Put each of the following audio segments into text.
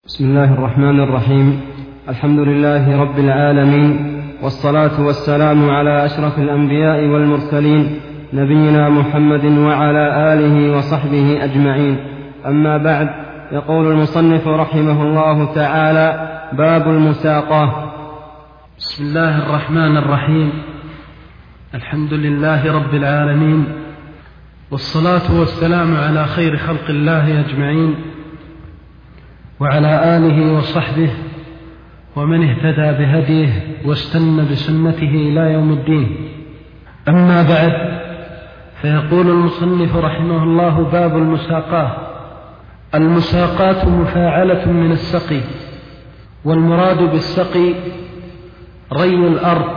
بسم الله الرحمن الرحيم. الحمد لله رب العالمين، والصلاة والسلام على أشرف الأنبياء والمرسلين، نبينا محمد وعلى آله وصحبه أجمعين. أما بعد، يقول المصنف رحمه الله تعالى: باب المساقاة. بسم الله الرحمن الرحيم. الحمد لله رب العالمين، والصلاة والسلام على خير خلق الله أجمعين، وعلى آله وصحبه ومن اهتدى بهديه واستنى بسنته إلى يوم الدين. أما بعد، فيقول المصنف رحمه الله: باب المساقاة. المساقاة مفاعلة من السقي، والمراد بالسقي ري الأرض،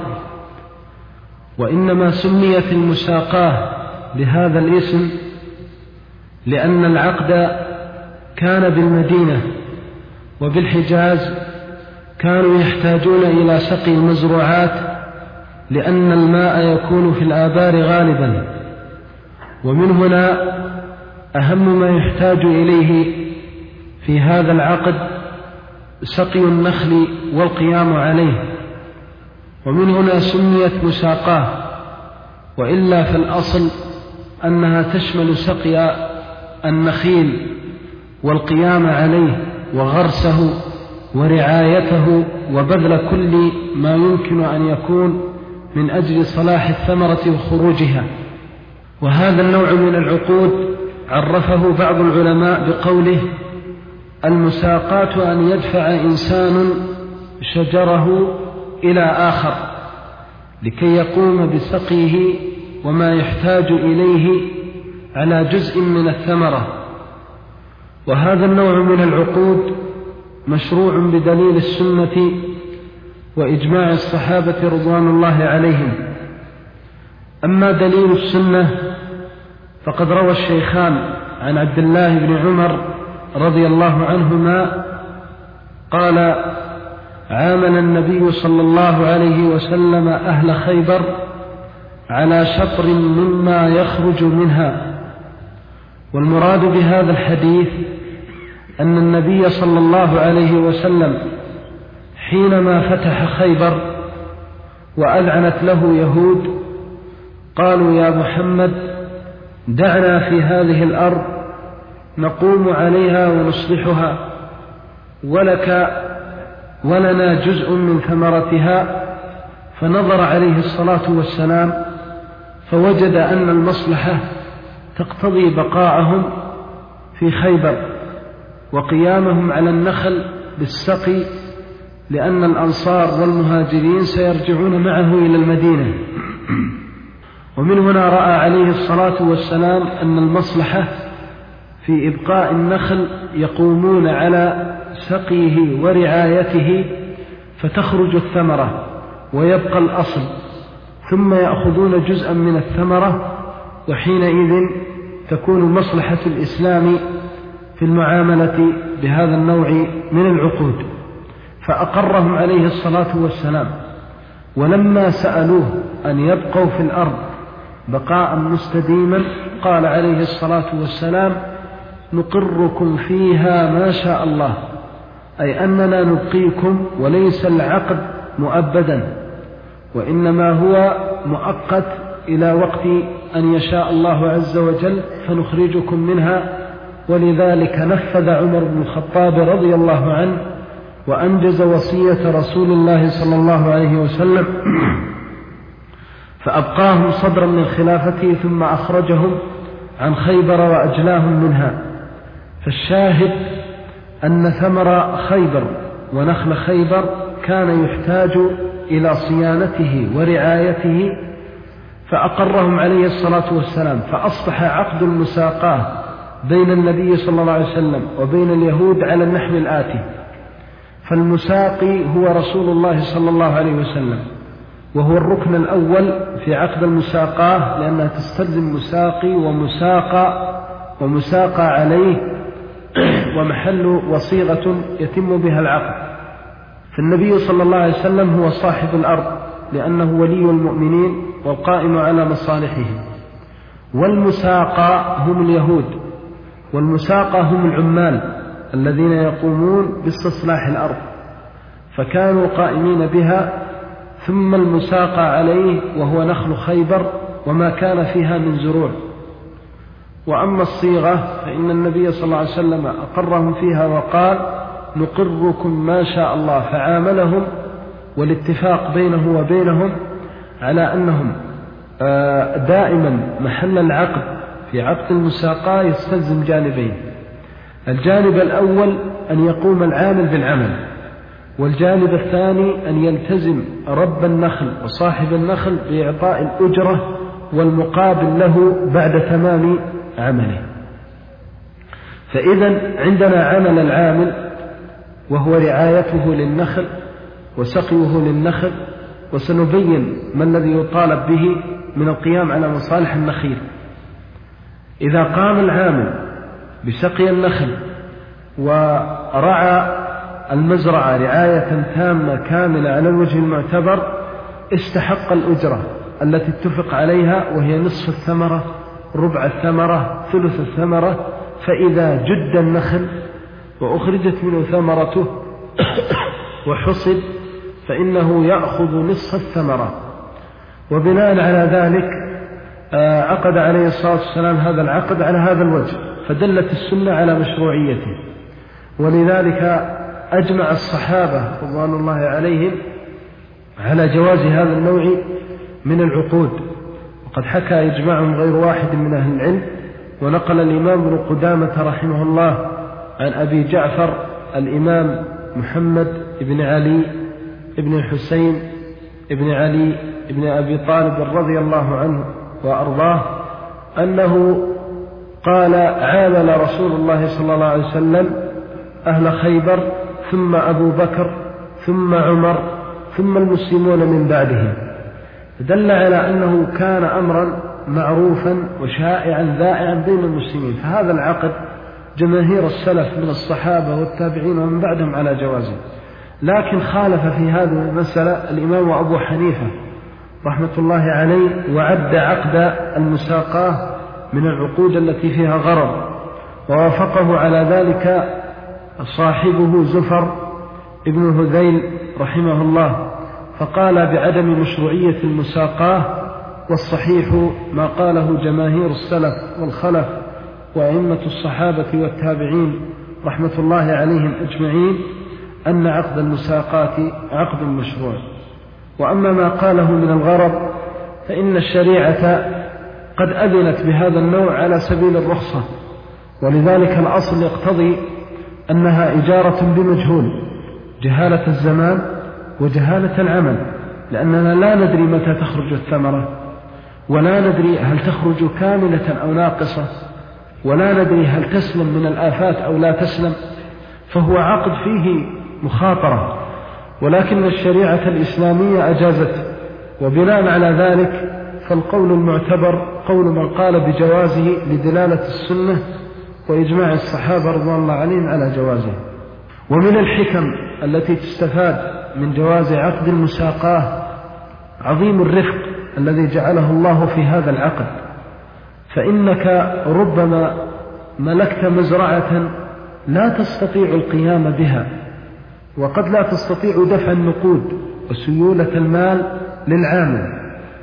وإنما سميت المساقاة بهذا الاسم لأن العقد كان بالمدينة وبالحجاز كانوا يحتاجون إلى سقي المزروعات، لأن الماء يكون في الآبار غالبا، ومن هنا أهم ما يحتاج إليه في هذا العقد سقي النخل والقيام عليه، ومن هنا سميت مساقاة، وإلا فالأصل أنها تشمل سقي النخيل والقيام عليه وغرسه ورعايته وبذل كل ما يمكن أن يكون من أجل صلاح الثمرة وخروجها. وهذا النوع من العقود عرفه بعض العلماء بقوله: المساقاة أن يدفع إنسان شجره إلى آخر لكي يقوم بسقيه وما يحتاج إليه على جزء من الثمرة. وهذا النوع من العقود مشروع بدليل السنة وإجماع الصحابة رضوان الله عليهم. أما دليل السنة فقد روى الشيخان عن عبد الله بن عمر رضي الله عنهما قال: عامل النبي صلى الله عليه وسلم أهل خيبر على شطر مما يخرج منها. والمراد بهذا الحديث أن النبي صلى الله عليه وسلم حينما فتح خيبر وأذعنت له يهود قالوا: يا محمد، دعنا في هذه الأرض نقوم عليها ونصلحها، ولنا جزء من ثمرتها. فنظر عليه الصلاة والسلام فوجد أن المصلحة تقتضي بقاءهم في خيبر وقيامهم على النخل بالسقي، لأن الأنصار والمهاجرين سيرجعون معه إلى المدينة. ومن هنا رأى عليه الصلاة والسلام أن المصلحة في إبقاء النخل يقومون على سقيه ورعايته فتخرج الثمرة ويبقى الأصل، ثم يأخذون جزءا من الثمرة، وحينئذ تكون مصلحة الإسلام في المعاملة بهذا النوع من العقود. فأقرهم عليه الصلاة والسلام، ولما سألوه أن يبقوا في الأرض بقاء مستديما قال عليه الصلاة والسلام: نقركم فيها ما شاء الله، أي أننا نبقيكم، وليس العقد مؤبدا، وإنما هو مؤقت إلى وقت أن يشاء الله عز وجل فنخرجكم منها. ولذلك نفذ عمر بن الخطاب رضي الله عنه وأنجز وصية رسول الله صلى الله عليه وسلم، فأبقاهم صدرا من خلافته ثم أخرجهم عن خيبر وأجلاهم منها. فالشاهد أن ثمر خيبر ونخل خيبر كان يحتاج إلى صيانته ورعايته، فأقرهم عليه الصلاة والسلام، فأصبح عقد المساقاة بين النبي صلى الله عليه وسلم وبين اليهود على النحو الآتي: فالمساقي هو رسول الله صلى الله عليه وسلم، وهو الركن الأول في عقد المساقاة، لأنها تستلزم مساقي ومساقى عليه ومحل وصيغة يتم بها العقد. فالنبي صلى الله عليه وسلم هو صاحب الأرض، لأنه ولي المؤمنين والقائم على مصالحهم، والمساقى هم اليهود، والمساقى هم العمال الذين يقومون باستصلاح الأرض، فكانوا قائمين بها، ثم المساقى عليه وهو نخل خيبر وما كان فيها من زروع. وأما الصيغة فإن النبي صلى الله عليه وسلم أقرهم فيها وقال: نقركم ما شاء الله، فعاملهم والاتفاق بينه وبينهم على أنهم دائما محل العقد في عقد المساقاة يستلزم جانبين: الجانب الأول أن يقوم العامل بالعمل، والجانب الثاني أن يلتزم رب النخل وصاحب النخل بإعطاء الأجرة والمقابل له بعد تمام عمله. فإذا عندنا عمل العامل وهو رعايته للنخل وسقيه للنخل، وسنبين ما الذي يطالب به من القيام على مصالح النخيل. إذا قام العامل بسقي النخل ورعى المزرعة رعاية تامة كاملة على الوجه المعتبر، استحق الأجرة التي اتفق عليها، وهي نصف الثمرة، ربع الثمرة، ثلث الثمرة. فإذا جد النخل وأخرجت منه ثمرته وحصد فإنه يأخذ نصف الثمرة. وبناء على ذلك عقد عليه الصلاة والسلام هذا العقد على هذا الوجه، فدلت السنة على مشروعيته. ولذلك أجمع الصحابة رضوان الله عليهم على جواز هذا النوع من العقود، وقد حكى إجماعهم غير واحد من أهل العلم. ونقل الإمام ابن قدامة رحمه الله عن أبي جعفر الإمام محمد بن علي بن حسين بن علي بن أبي طالب رضي الله عنه وأرضاه أنه قال: عامل رسول الله صلى الله عليه وسلم أهل خيبر، ثم أبو بكر، ثم عمر، ثم المسلمون من بعدهم. دل على أنه كان أمرا معروفا وشائعا ذائعا بين المسلمين. فهذا العقد جماهير السلف من الصحابة والتابعين ومن بعدهم على جوازه. لكن خالف في هذه المسألة الإمام أبو حنيفة رحمة الله عليه، وعد عقد المساقاة من العقود التي فيها غرض، ووافقه على ذلك صاحبه زفر ابن هذيل رحمه الله، فقال بعدم مشروعية المساقاة. والصحيح ما قاله جماهير السلف والخلف وأئمة الصحابة والتابعين رحمة الله عليهم أجمعين أن عقد المساقاة عقد مشروع. وأما ما قاله من الغرض فإن الشريعة قد أذنت بهذا النوع على سبيل الرخصة، ولذلك الأصل يقتضي أنها إجارة بمجهول، جهالة الزمان وجهالة العمل، لأننا لا ندري متى تخرج الثمرة، ولا ندري هل تخرج كاملة أو ناقصة، ولا ندري هل تسلم من الآفات أو لا تسلم. فهو عقد فيه مخاطرة، ولكن الشريعة الإسلامية أجازته. وبناء على ذلك فالقول المعتبر قول من قال بجوازه لدلالة السنة وإجماع الصحابة رضوان الله عليهم على جوازه. ومن الحكم التي تستفاد من جواز عقد المساقاة عظيم الرفق الذي جعله الله في هذا العقد. فإنك ربما ملكت مزرعة لا تستطيع القيام بها، وقد لا تستطيع دفع النقود وسيولة المال للعامل،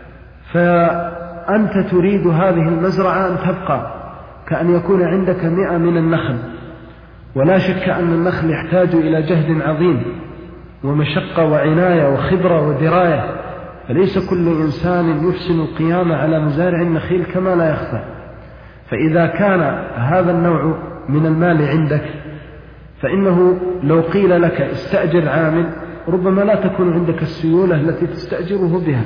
فأنت تريد هذه المزرعة أن تبقى كأن يكون عندك 100 من النخل. ولا شك أن النخل يحتاج إلى جهد عظيم ومشقة وعناية وخبرة ودراية، فليس كل إنسان يحسن القيام على مزارع النخيل كما لا يخفى. فإذا كان هذا النوع من المال عندك فإنه لو قيل لك استأجر عامل ربما لا تكون عندك السيولة التي تستأجره بها،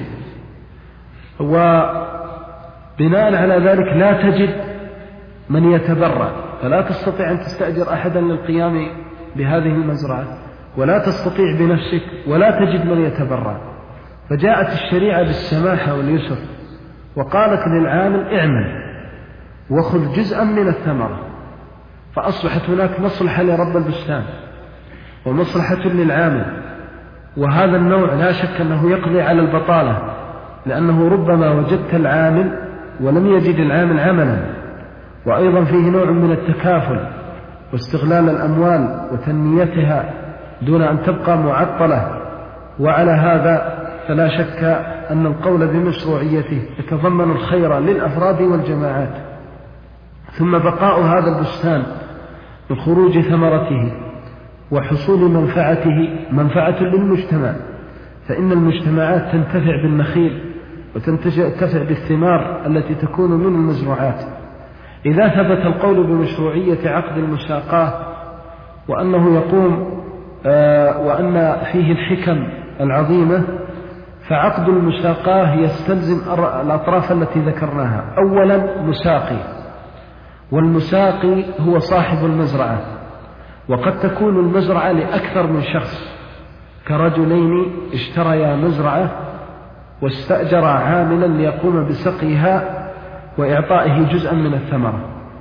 وبناء على ذلك لا تجد من يتبرع، فلا تستطيع أن تستأجر أحدا للقيام بهذه المزرعة، ولا تستطيع بنفسك، ولا تجد من يتبرع. فجاءت الشريعة بالسماحة واليسر وقالت للعامل اعمل وخذ جزءا من الثمرة، فأصبحت هناك مصلحة لرب البستان ومصلحة للعامل. وهذا النوع لا شك أنه يقضي على البطالة، لأنه ربما وجدت العامل ولم يجد العامل عملا. وأيضا فيه نوع من التكافل، واستغلال الأموال وتنميتها دون أن تبقى معطلة. وعلى هذا فلا شك أن القول بمشروعيته يتضمن الخير للأفراد والجماعات. ثم بقاء هذا البستان من خروج ثمرته وحصول منفعة للمجتمع، فإن المجتمعات تنتفع بالنخيل وتنتفع بالثمار التي تكون من المزروعات. إذا ثبت القول بمشروعية عقد المساقاة وأنه يقوم وأن فيه الحكم العظيمة، فعقد المساقاة يستلزم الأطراف التي ذكرناها. أولا مساقي، والمساقي هو صاحب المزرعة، وقد تكون المزرعة لأكثر من شخص، كرجلين اشتريا مزرعة واستأجر عاملا ليقوم بسقيها وإعطائه جزءا من الثمرة،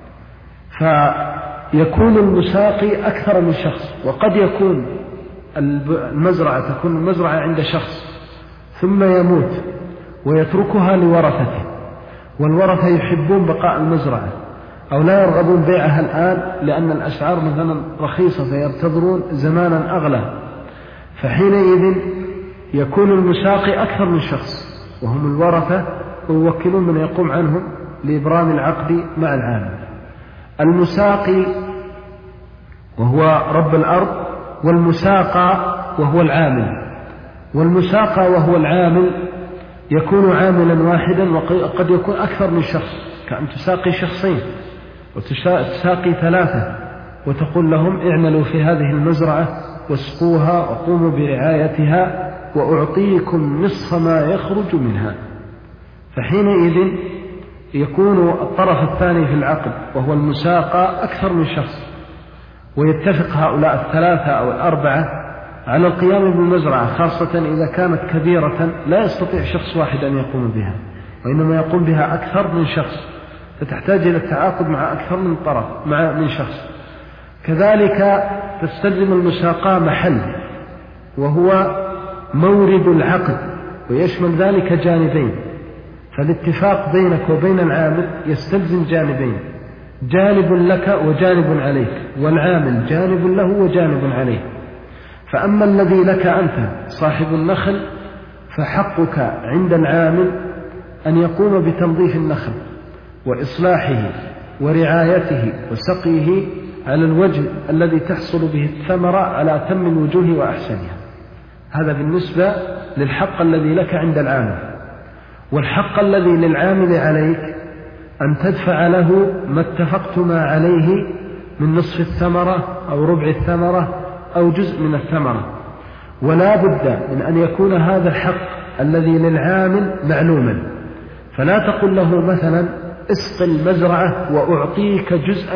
فيكون المساقي أكثر من شخص. وقد يكون تكون المزرعة عند شخص ثم يموت ويتركها لورثته، والورثة يحبون بقاء المزرعة أو لا يرغبون بيعها الآن لأن الأسعار مثلا رخيصة فيرتضرون زمانا أغلى، فحينئذ يكون المساقي أكثر من شخص وهم الورثة ويوكلون من يقوم عنهم لإبرام العقد مع العامل. المساقي وهو رب الأرض، والمساقى وهو العامل. والمساقى وهو العامل يكون عاملا واحدا وقد يكون أكثر من شخص، كأن تساقي شخصين وتساقي ثلاثة وتقول لهم اعملوا في هذه المزرعة واسقوها وقوموا برعايتها وأعطيكم نصف ما يخرج منها. فحينئذ يكون الطرف الثاني في العقد وهو المساقى أكثر من شخص، ويتفق هؤلاء الثلاثة أو الأربعة على القيام بالمزرعة، خاصة إذا كانت كبيرة لا يستطيع شخص واحد أن يقوم بها، وإنما يقوم بها أكثر من شخص، فتحتاج إلى التعاقد مع أكثر من طرف من شخص. كذلك تستلزم المساقاة محل وهو مورد العقد، ويشمل ذلك جانبين، فالاتفاق بينك وبين العامل يستلزم جانبين، جانب لك وجانب عليك، والعامل جانب له وجانب عليه. فأما الذي لك أنت صاحب النخل فحقك عند العامل أن يقوم بتنظيف النخل وإصلاحه ورعايته وسقيه على الوجه الذي تحصل به الثمرة على أتم الوجوه وأحسنها. هذا بالنسبة للحق الذي لك عند العامل. والحق الذي للعامل عليك أن تدفع له ما اتفقتما عليه من نصف الثمرة أو ربع الثمرة أو جزء من الثمرة، ولا بد من أن يكون هذا الحق الذي للعامل معلوما. فلا تقل له مثلا اسق المزرعة وأعطيك جزءا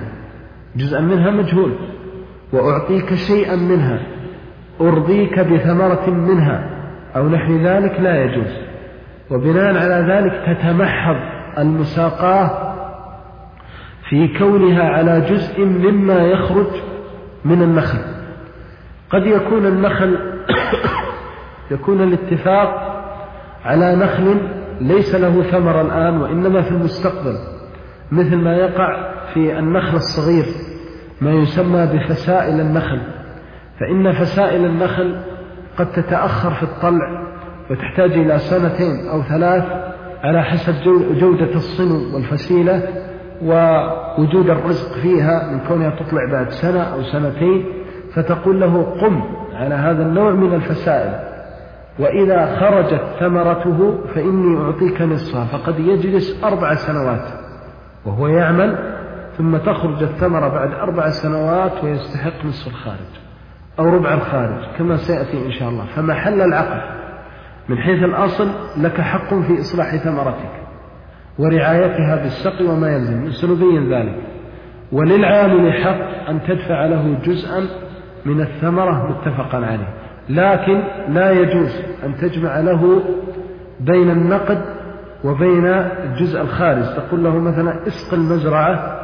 منها مجهول، وأعطيك شيئا منها، أرضيك بثمرة منها أو نحو ذلك، لا يجوز. وبناء على ذلك تتمحض المساقاة في كونها على جزء مما يخرج من النخل. قد يكون النخل يكون الاتفاق على نخل ليس له ثمر الآن وإنما في المستقبل، مثل ما يقع في النخل الصغير ما يسمى بفسائل النخل، فإن فسائل النخل قد تتأخر في الطلع وتحتاج إلى 2 أو 3 على حسب جودة الصنو والفسيلة ووجود الرزق فيها من كونها تطلع بعد 1 أو 2 فتقول له قم على هذا النوع من الفسائل، وإذا خرجت ثمرته فإني أعطيك نصفها. فقد يجلس 4 سنوات وهو يعمل، ثم تخرج الثمرة بعد 4 سنوات ويستحق نصف الخارج أو ربع الخارج كما سيأتي إن شاء الله. فمحل العقد من حيث الأصل لك حق في إصلاح ثمرتك ورعايتها بالسقي وما يلزم، سنبين ذلك. وللعامل حق أن تدفع له جزءا من الثمرة متفقا عليه، لكن لا يجوز أن تجمع له بين النقد وبين الجزء الخارج. تقول له مثلا اسق المزرعة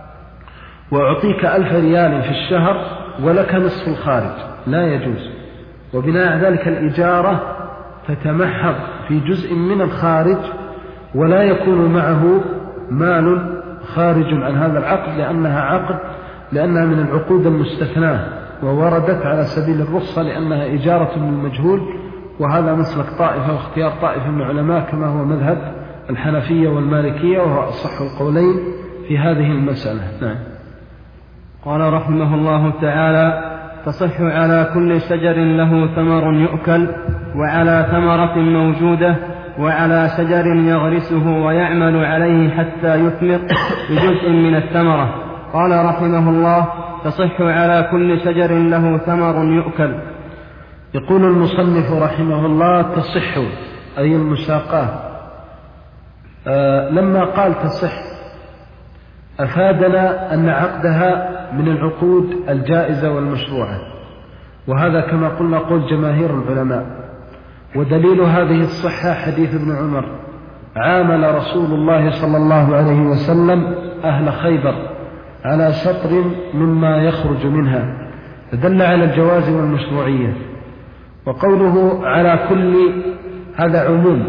وأعطيك 1000 ريال في الشهر ولك نصف الخارج، لا يجوز. وبناء ذلك الإجارة تتمحض في جزء من الخارج ولا يكون معه مال خارج عن هذا العقد، لأنها عقد لأنها من العقود المستثناة ووردت على سبيل الرخصة لأنها إجارة للمجهول، وهذا مسلك طائفة واختيار طائفة من العلماء كما هو مذهب الحنفية والمالكية، وهو أصح القولين في هذه المسألة. نعم. قال رحمه الله تعالى: تصح على كل شجر له ثمر يؤكل، وعلى ثمرة موجودة، وعلى شجر يغرسه ويعمل عليه حتى يثمر بجزء من الثمرة. قال رحمه الله: تصح على كل شجر له ثمر يؤكل. يقول المصنف رحمه الله: تصح أي المساقاة. لما قال تصح أفادنا أن عقدها من العقود الجائزة والمشروعة، وهذا كما قلنا قول جماهير العلماء. ودليل هذه الصحة حديث ابن عمر: عامل رسول الله صلى الله عليه وسلم أهل خيبر على شطر مما يخرج منها، فدل على الجواز والمشروعية. وقوله على كل هذا عموم.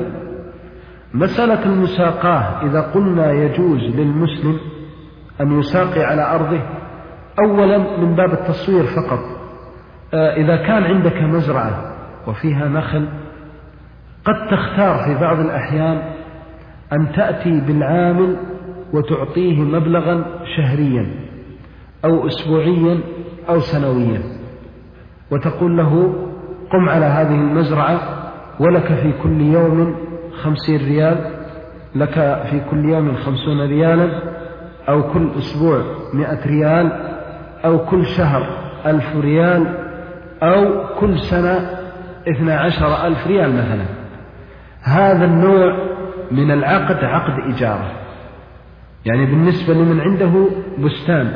مسألة المساقاة إذا قلنا يجوز للمسلم أن يساقي على أرضه، أولا من باب التصوير فقط. إذا كان عندك مزرعة وفيها نخل، قد تختار في بعض الأحيان أن تأتي بالعامل وتعطيه مبلغا شهريا أو أسبوعيا أو سنويا، وتقول له: قم على هذه المزرعة ولك في كل يوم 50 ريال، لك في كل يوم 50 ريالا، أو كل أسبوع 100 ريال، أو كل شهر 1000 ريال، أو كل سنة 12,000 ريال مثلا. هذا النوع من العقد عقد إجارة. يعني بالنسبة لمن عنده بستان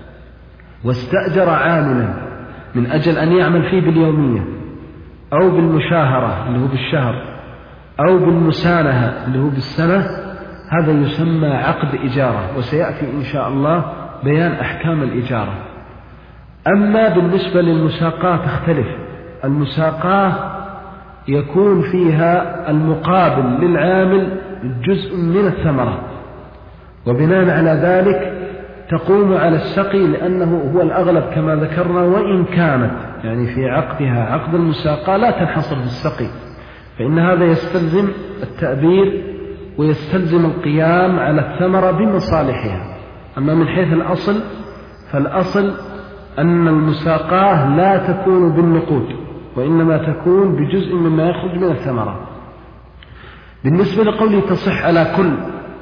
واستأجر عاملا من أجل أن يعمل فيه باليومية أو بالمشاهرة اللي هو بالشهر أو بالمسانهة اللي هو بالسنة، هذا يسمى عقد إجارة، وسيأتي إن شاء الله بيان أحكام الإجارة. أما بالنسبة للمساقاة تختلف. المساقاة يكون فيها المقابل للعامل جزء من الثمرة، وبناء على ذلك تقوم على السقي لأنه هو الأغلب كما ذكرنا، وإن كانت يعني في عقدها عقد المساقاة لا تنحصر بالسقي، فإن هذا يستلزم التأبير ويستلزم القيام على الثمرة بمصالحها. أما من حيث الأصل فالأصل أن المساقاة لا تكون بالنقود، وإنما تكون بجزء مما يخرج من الثمرة. بالنسبة لقوله تصح على كل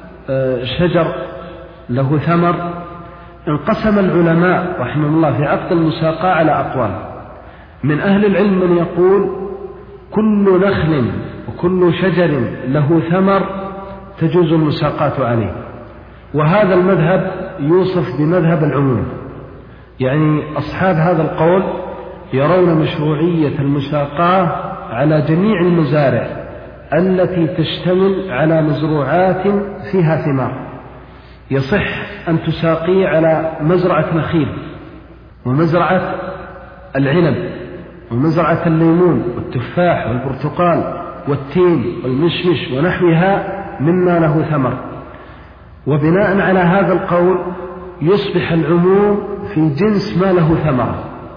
شجر له ثمر، انقسم العلماء رحمه الله في عقد المساقاة على أقوال. من أهل العلم من يقول كل نخل وكل شجر له ثمر تجوز المساقاة عليه، وهذا المذهب يوصف بمذهب العموم. يعني أصحاب هذا القول يرون مشروعية المساقاة على جميع المزارع التي تشتمل على مزروعات فيها ثمار. يصح أن تساقي على مزرعة نخيل ومزرعة العنب ومزرعة الليمون والتفاح والبرتقال والتين والمشمش ونحوها مما له ثمر. وبناء على هذا القول يصبح العموم في جنس ما له ثمرة،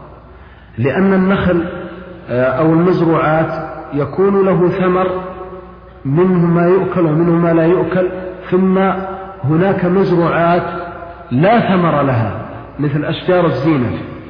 لأن النخل أو المزروعات يكون له ثمر، منه ما يؤكل ومنه ما لا يؤكل، ثم هناك مزروعات لا ثمر لها مثل أشجار الزينة.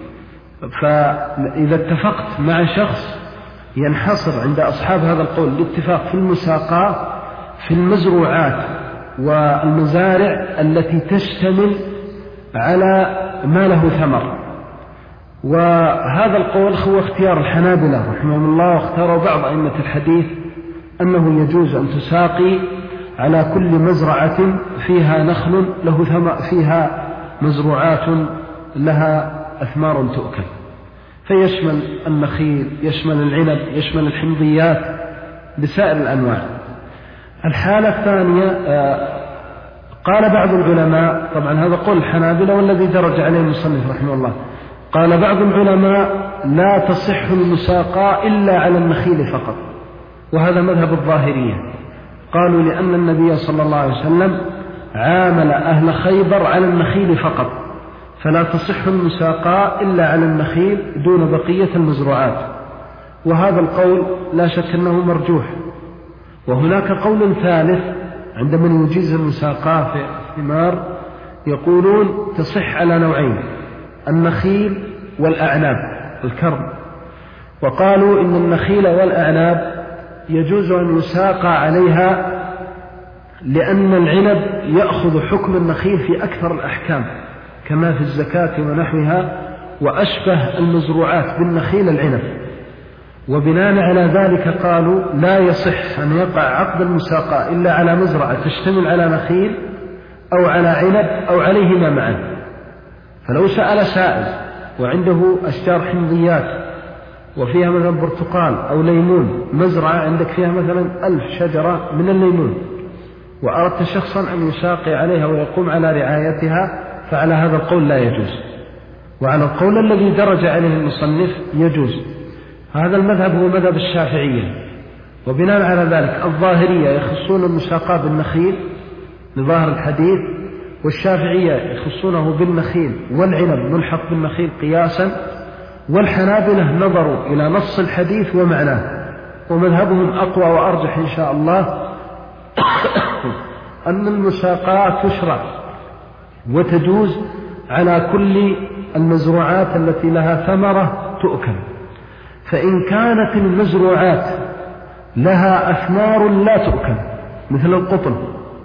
فإذا اتفقت مع شخص ينحصر عند أصحاب هذا القول الاتفاق في المساقاة في المزروعات والمزارع التي تشتمل على ما له ثمر. وهذا القول هو اختيار الحنابلة رحمهم الله، واختاروا بعض أئمة الحديث أنه يجوز أن تساقي على كل مزرعة فيها نخل له ثمر، فيها مزروعات لها أثمار تؤكل، فيشمل النخيل، يشمل العنب، يشمل الحمضيات بسائر الأنواع. الحالة الثانية قال بعض العلماء، طبعا هذا قول الحنابلة والذي درج عليه المصنف رحمه الله، قال بعض العلماء لا تصح المساقاة إلا على النخيل فقط، وهذا مذهب الظاهرية. قالوا لأن النبي صلى الله عليه وسلم عامل أهل خيبر على النخيل فقط، فلا تصح المساقاة إلا على النخيل دون بقية المزروعات. وهذا القول لا شك أنه مرجوح. وهناك قول ثالث عند من يجيز المساقاة في الثمار، يقولون تصح على نوعين: النخيل والأعناب الكرم. وقالوا إن النخيل والأعناب يجوز أن يساقى عليها لأن العنب يأخذ حكم النخيل في أكثر الأحكام كما في الزكاة ونحوها، وأشبه المزروعات بالنخيل العنب. وبناء على ذلك قالوا لا يصح أن يقع عقد المساقاة إلا على مزرعة تشتمل على نخيل أو على عنب أو عليهما معا. فلو سأل سائل وعنده أشجار حمضيات وفيها مثلا برتقال أو ليمون، مزرعة عندك فيها مثلا 1000 شجرة من الليمون، وأردت شخصا أن يساقي عليها ويقوم على رعايتها، فعلى هذا القول لا يجوز. وعلى القول الذي درج عليه المصنف يجوز. هذا المذهب هو مذهب الشافعية. وبناء على ذلك الظاهرية يخصون المساقاة بالنخيل لظاهر الحديث، والشافعية يخصونه بالنخيل والعنب ملحق بالنخيل قياسا، والحنابلة نظروا إلى نص الحديث ومعناه. ومذهبهم أقوى وأرجح إن شاء الله أن المساقاة تشرع وتجوز على كل المزروعات التي لها ثمرة تؤكل. فإن كانت المزروعات لها أثمار لا تؤكل مثل القطن،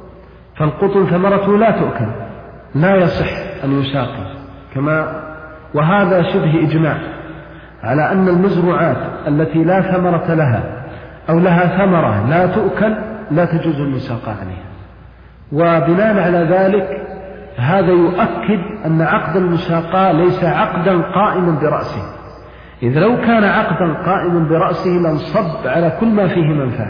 فالقطن ثمرته لا تؤكل، لا يصح أن يساقي كما. وهذا شبه إجماع على أن المزروعات التي لا ثمرة لها أو لها ثمرة لا تؤكل لا تجوز المساقاة عليها. وبناء على ذلك هذا يؤكد أن عقد المساقاة ليس عقدا قائما برأسه، إذ لو كان عقدا قائما برأسه لانصب على كل ما فيه منفعة.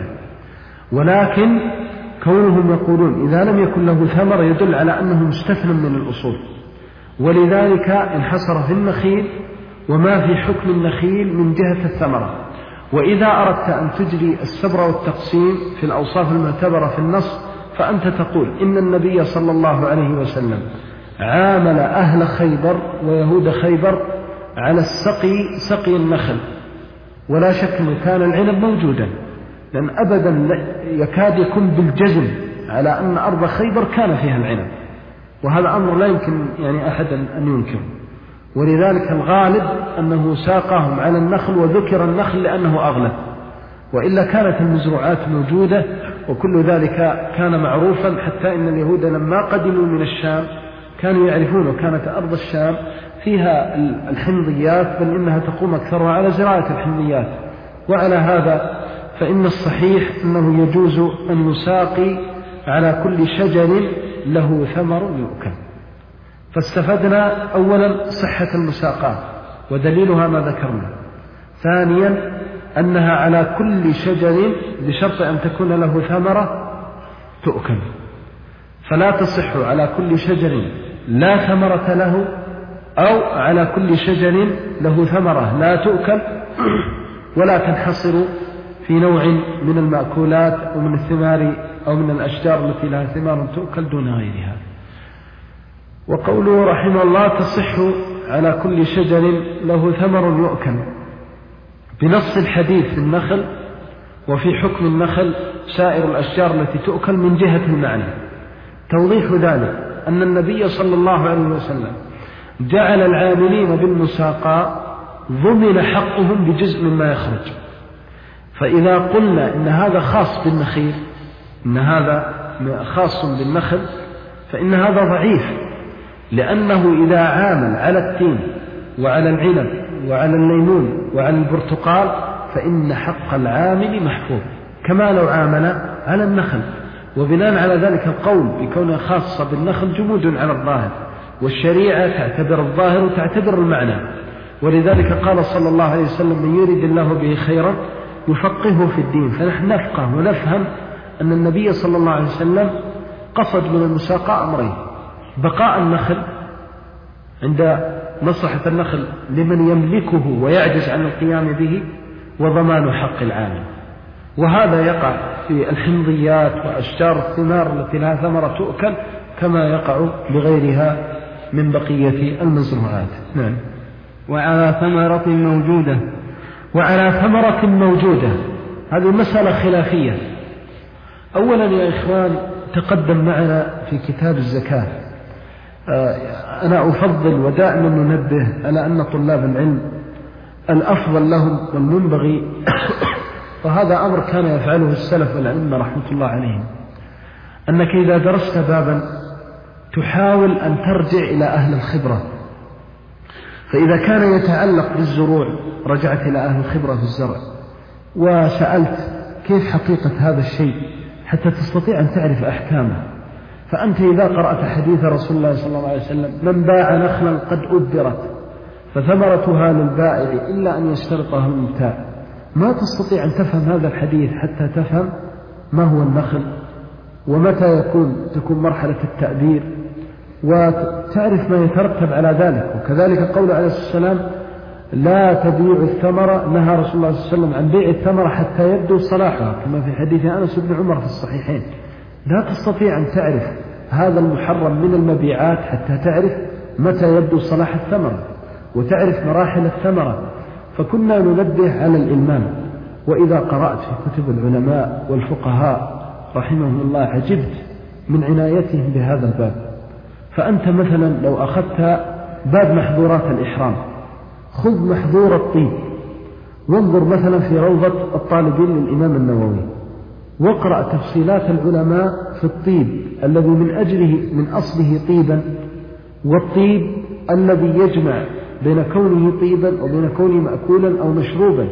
ولكن كونهم يقولون إذا لم يكن له ثمر يدل على أنه مستثنى من الأصول، ولذلك انحصر في النخيل وما في حكم النخيل من جهة الثمرة. وإذا أردت أن تجري السبر والتقسيم في الأوصاف المعتبرة في النص فأنت تقول إن النبي صلى الله عليه وسلم عامل أهل خيبر ويهود خيبر على سقي النخل، ولا شك أنه كان العنب موجودا، لأن أبدا يكاد يكون بالجزم على أن أرض خيبر كان فيها العنب، وهذا أمر لا يمكن يعني أحد أن ينكر. ولذلك الغالب أنه ساقهم على النخل، وذكر النخل لأنه أغلب، وإلا كانت المزروعات موجودة وكل ذلك كان معروفا، حتى إن اليهود لما قدموا من الشام كانوا يعرفون، وكانت أرض الشام فيها الحمضيات، بل إنها تقوم أكثرها على زراعة الحمضيات. وعلى هذا فإن الصحيح أنه يجوز أن يساقي على كل شجر له ثمر يؤكل. فاستفدنا أولا صحة المساقاة ودليلها ما ذكرنا. ثانيا أنها على كل شجر بشرط أن تكون له ثمرة تؤكل، فلا تصح على كل شجر لا ثمرة له أو على كل شجر له ثمرة لا تؤكل، ولا تنحصر في نوع من المأكولات أو من الثمار أو من الأشجار التي لها ثمار تؤكل دون غيرها. وقوله رحمه الله تصح على كل شجر له ثمر يؤكل بنص الحديث في النخل، وفي حكم النخل سائر الأشجار التي تؤكل من جهة المعنى. توضيح ذلك أن النبي صلى الله عليه وسلم جعل العاملين بالمساقاة ضمن حقهم بجزء مما يخرج. فإذا قلنا إن هذا خاص بالنخيل، إن هذا خاص بالنخل، فإن هذا ضعيف، لأنه إذا عامل على التين وعلى العنب وعلى الليمون وعلى البرتقال فإن حق العامل محفوظ كما لو عامل على النخل. وبناء على ذلك القول بكونها خاصة بالنخل جمود على الظاهر، والشريعة تعتبر الظاهر وتعتبر المعنى. ولذلك قال صلى الله عليه وسلم من يريد الله به خيرا يفقهه في الدين. فنحن نفقه ونفهم أن النبي صلى الله عليه وسلم قصد من المساقاة أمرين: بقاء النخل عند مصلحة النخل لمن يملكه ويعجز عن القيام به، وضمان حق العامل. وهذا يقع في الحمضيات وأشجار الثمار التي لها ثمرة تؤكل كما يقع بغيرها من بقية المزروعات. نعم. وعلى ثمرة موجودة. وعلى ثمرة موجودة، هذه مسألة خلافية. أولا يا إخوان، تقدم معنا في كتاب الزكاة، أنا أفضل ودائما ننبه على أن طلاب العلم الأفضل لهم والمنبغي وهذا أمر كان يفعله السلف والأئمة رحمة الله عليهم، أنك إذا درست بابا تحاول أن ترجع إلى أهل الخبرة. فإذا كان يتعلق بالزروع رجعت إلى أهل الخبرة في الزرع وسألت كيف حقيقة هذا الشيء حتى تستطيع أن تعرف أحكامه. فأنت إذا قرأت حديث رسول الله صلى الله عليه وسلم من باع نخلا قد أبرت فثمرتها للبائع إلا أن يشترطها المبتاع، ما تستطيع أن تفهم هذا الحديث حتى تفهم ما هو النخل ومتى تكون مرحلة التأبير وتعرف ما يترتب على ذلك. وكذلك قول عليه الصلاة والسلام لا تبيع الثمرة، نهى رسول الله صلى الله عليه وسلم عن بيع الثمرة حتى يبدو صلاحها كما في حديث أنس بن عمر في الصحيحين. لا تستطيع أن تعرف هذا المحرم من المبيعات حتى تعرف متى يبدو صلاح الثمرة وتعرف مراحل الثمرة. فكنا ننبه على الإلمام. وإذا قرأت في كتب العلماء والفقهاء رحمهم الله عجبت من عنايتهم بهذا الباب. فأنت مثلا لو أخذت باب محظورات الإحرام، خذ محظور الطيب وانظر مثلا في روضة الطالبين للإمام النووي واقرأ تفصيلات العلماء في الطيب الذي من أجله من أصله طيبا، والطيب الذي يجمع بين كونه طيبا وبين كونه مأكولا أو مشروبا،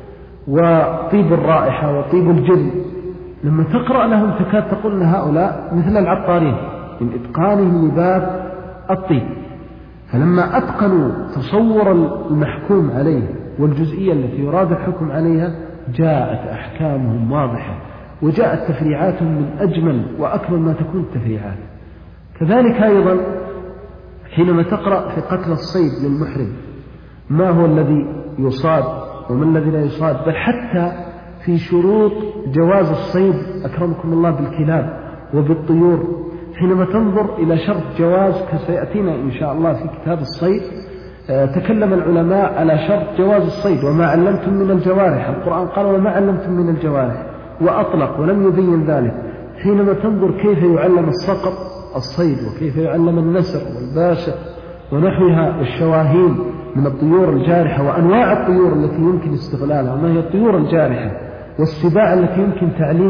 وطيب الرائحة وطيب الجلد. لما تقرأ لهم تكاد تقول أن هؤلاء مثل العطارين من إتقانهم لباب الطيب. فلما أتقنوا تصور المحكوم عليه والجزئية التي يراد الحكم عليها جاءت أحكامهم واضحة وجاءت تفريعاتهم من أجمل وأكمل ما تكون التفريعات. كذلك أيضا حينما تقرأ في قتل الصيد للمحرم ما هو الذي يصاد وما الذي لا يصاد، بل حتى في شروط جواز الصيد أكرمكم الله بالكلاب وبالطيور، حينما تنظر إلى شرط جواز كسيأتينا إن شاء الله في كتاب الصيد تكلم العلماء على شرط جواز الصيد وما علمتم من الجوارح. القرآن قال وما علمتم من الجوارح وأطلق ولم يبين ذلك. حينما تنظر كيف يعلم الصقر الصيد وكيف يعلم النسر والباشا ونحوها والشواهين من الطيور الجارحة وأنواع الطيور التي يمكن استغلالها وما هي الطيور الجارحة والسباع التي يمكن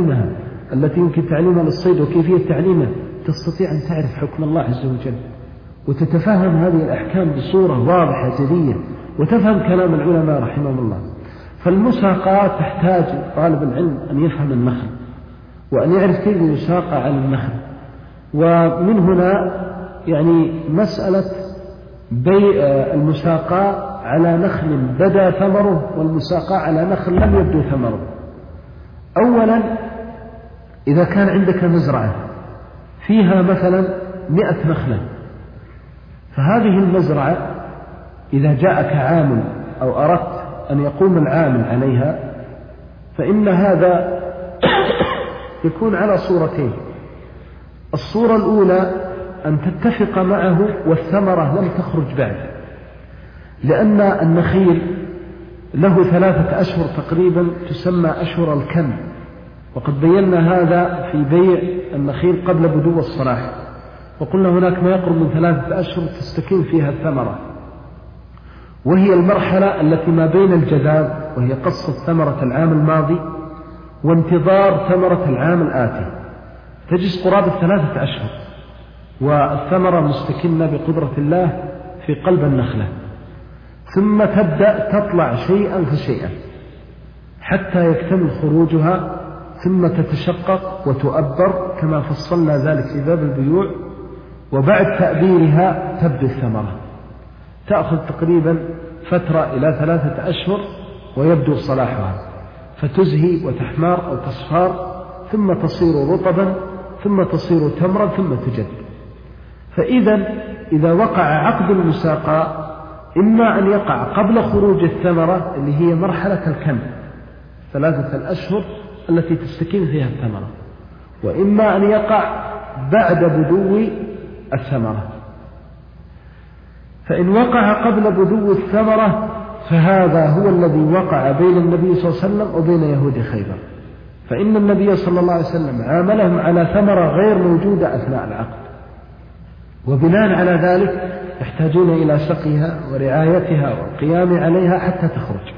تعليمها للصيد وكيفية تعليمها، تستطيع أن تعرف حكم الله عز وجل وتتفهم هذه الأحكام بصورة واضحة جلية وتفهم كلام العلماء رحمهم الله. فالمساقات تحتاج طالب العلم أن يفهم النخل وأن يعرف كيف يساق على النخل. ومن هنا يعني مسألة بيع المساقاة على نخل بدا ثمره والمساقاة على نخل لم يبدو ثمره. أولا إذا كان عندك مزرعة فيها مثلا 100 نخلة، فهذه المزرعة إذا جاءك عامل أو أردت أن يقوم العامل عليها فإن هذا يكون على صورتين. الصورة الأولى أن تتفق معه والثمرة لم تخرج بعد، لأن النخيل له 3 أشهر تقريبا تسمى أشهر الكم، وقد بينا هذا في بيع النخيل قبل بدو الصلاح، وقلنا هناك ما يقرب من 3 أشهر تستكين فيها الثمرة، وهي المرحلة التي ما بين الجذاذ وهي قص الثمرة العام الماضي وانتظار ثمرة العام الآتي، تجلس قرابة 3 أشهر والثمرة مستكنة بقدرة الله في قلب النخلة، ثم تبدأ تطلع شيئا فشيئا حتى يكتمل خروجها، ثم تتشقق وتؤبر كما فصلنا ذلك في باب البيوع، وبعد تأبيرها تبدو الثمرة، تأخذ تقريبا فترة إلى 3 أشهر ويبدو صلاحها، فتزهي وتحمار أو تصفار ثم تصير رطبا ثم تصير تمرا ثم تجد. فإذا إذا وقع عقد المساقاة إما أن يقع قبل خروج الثمرة اللي هي مرحلة الكم 3 أشهر التي تستكين فيها الثمرة، وإما أن يقع بعد بدو الثمرة. فإن وقع قبل بدو الثمرة فهذا هو الذي وقع بين النبي صلى الله عليه وسلم وبين يهود خيبر، فإن النبي صلى الله عليه وسلم عاملهم على ثمرة غير موجودة أثناء العقد، وبناء على ذلك يحتاجون إلى سقيها ورعايتها والقيام عليها حتى تخرج.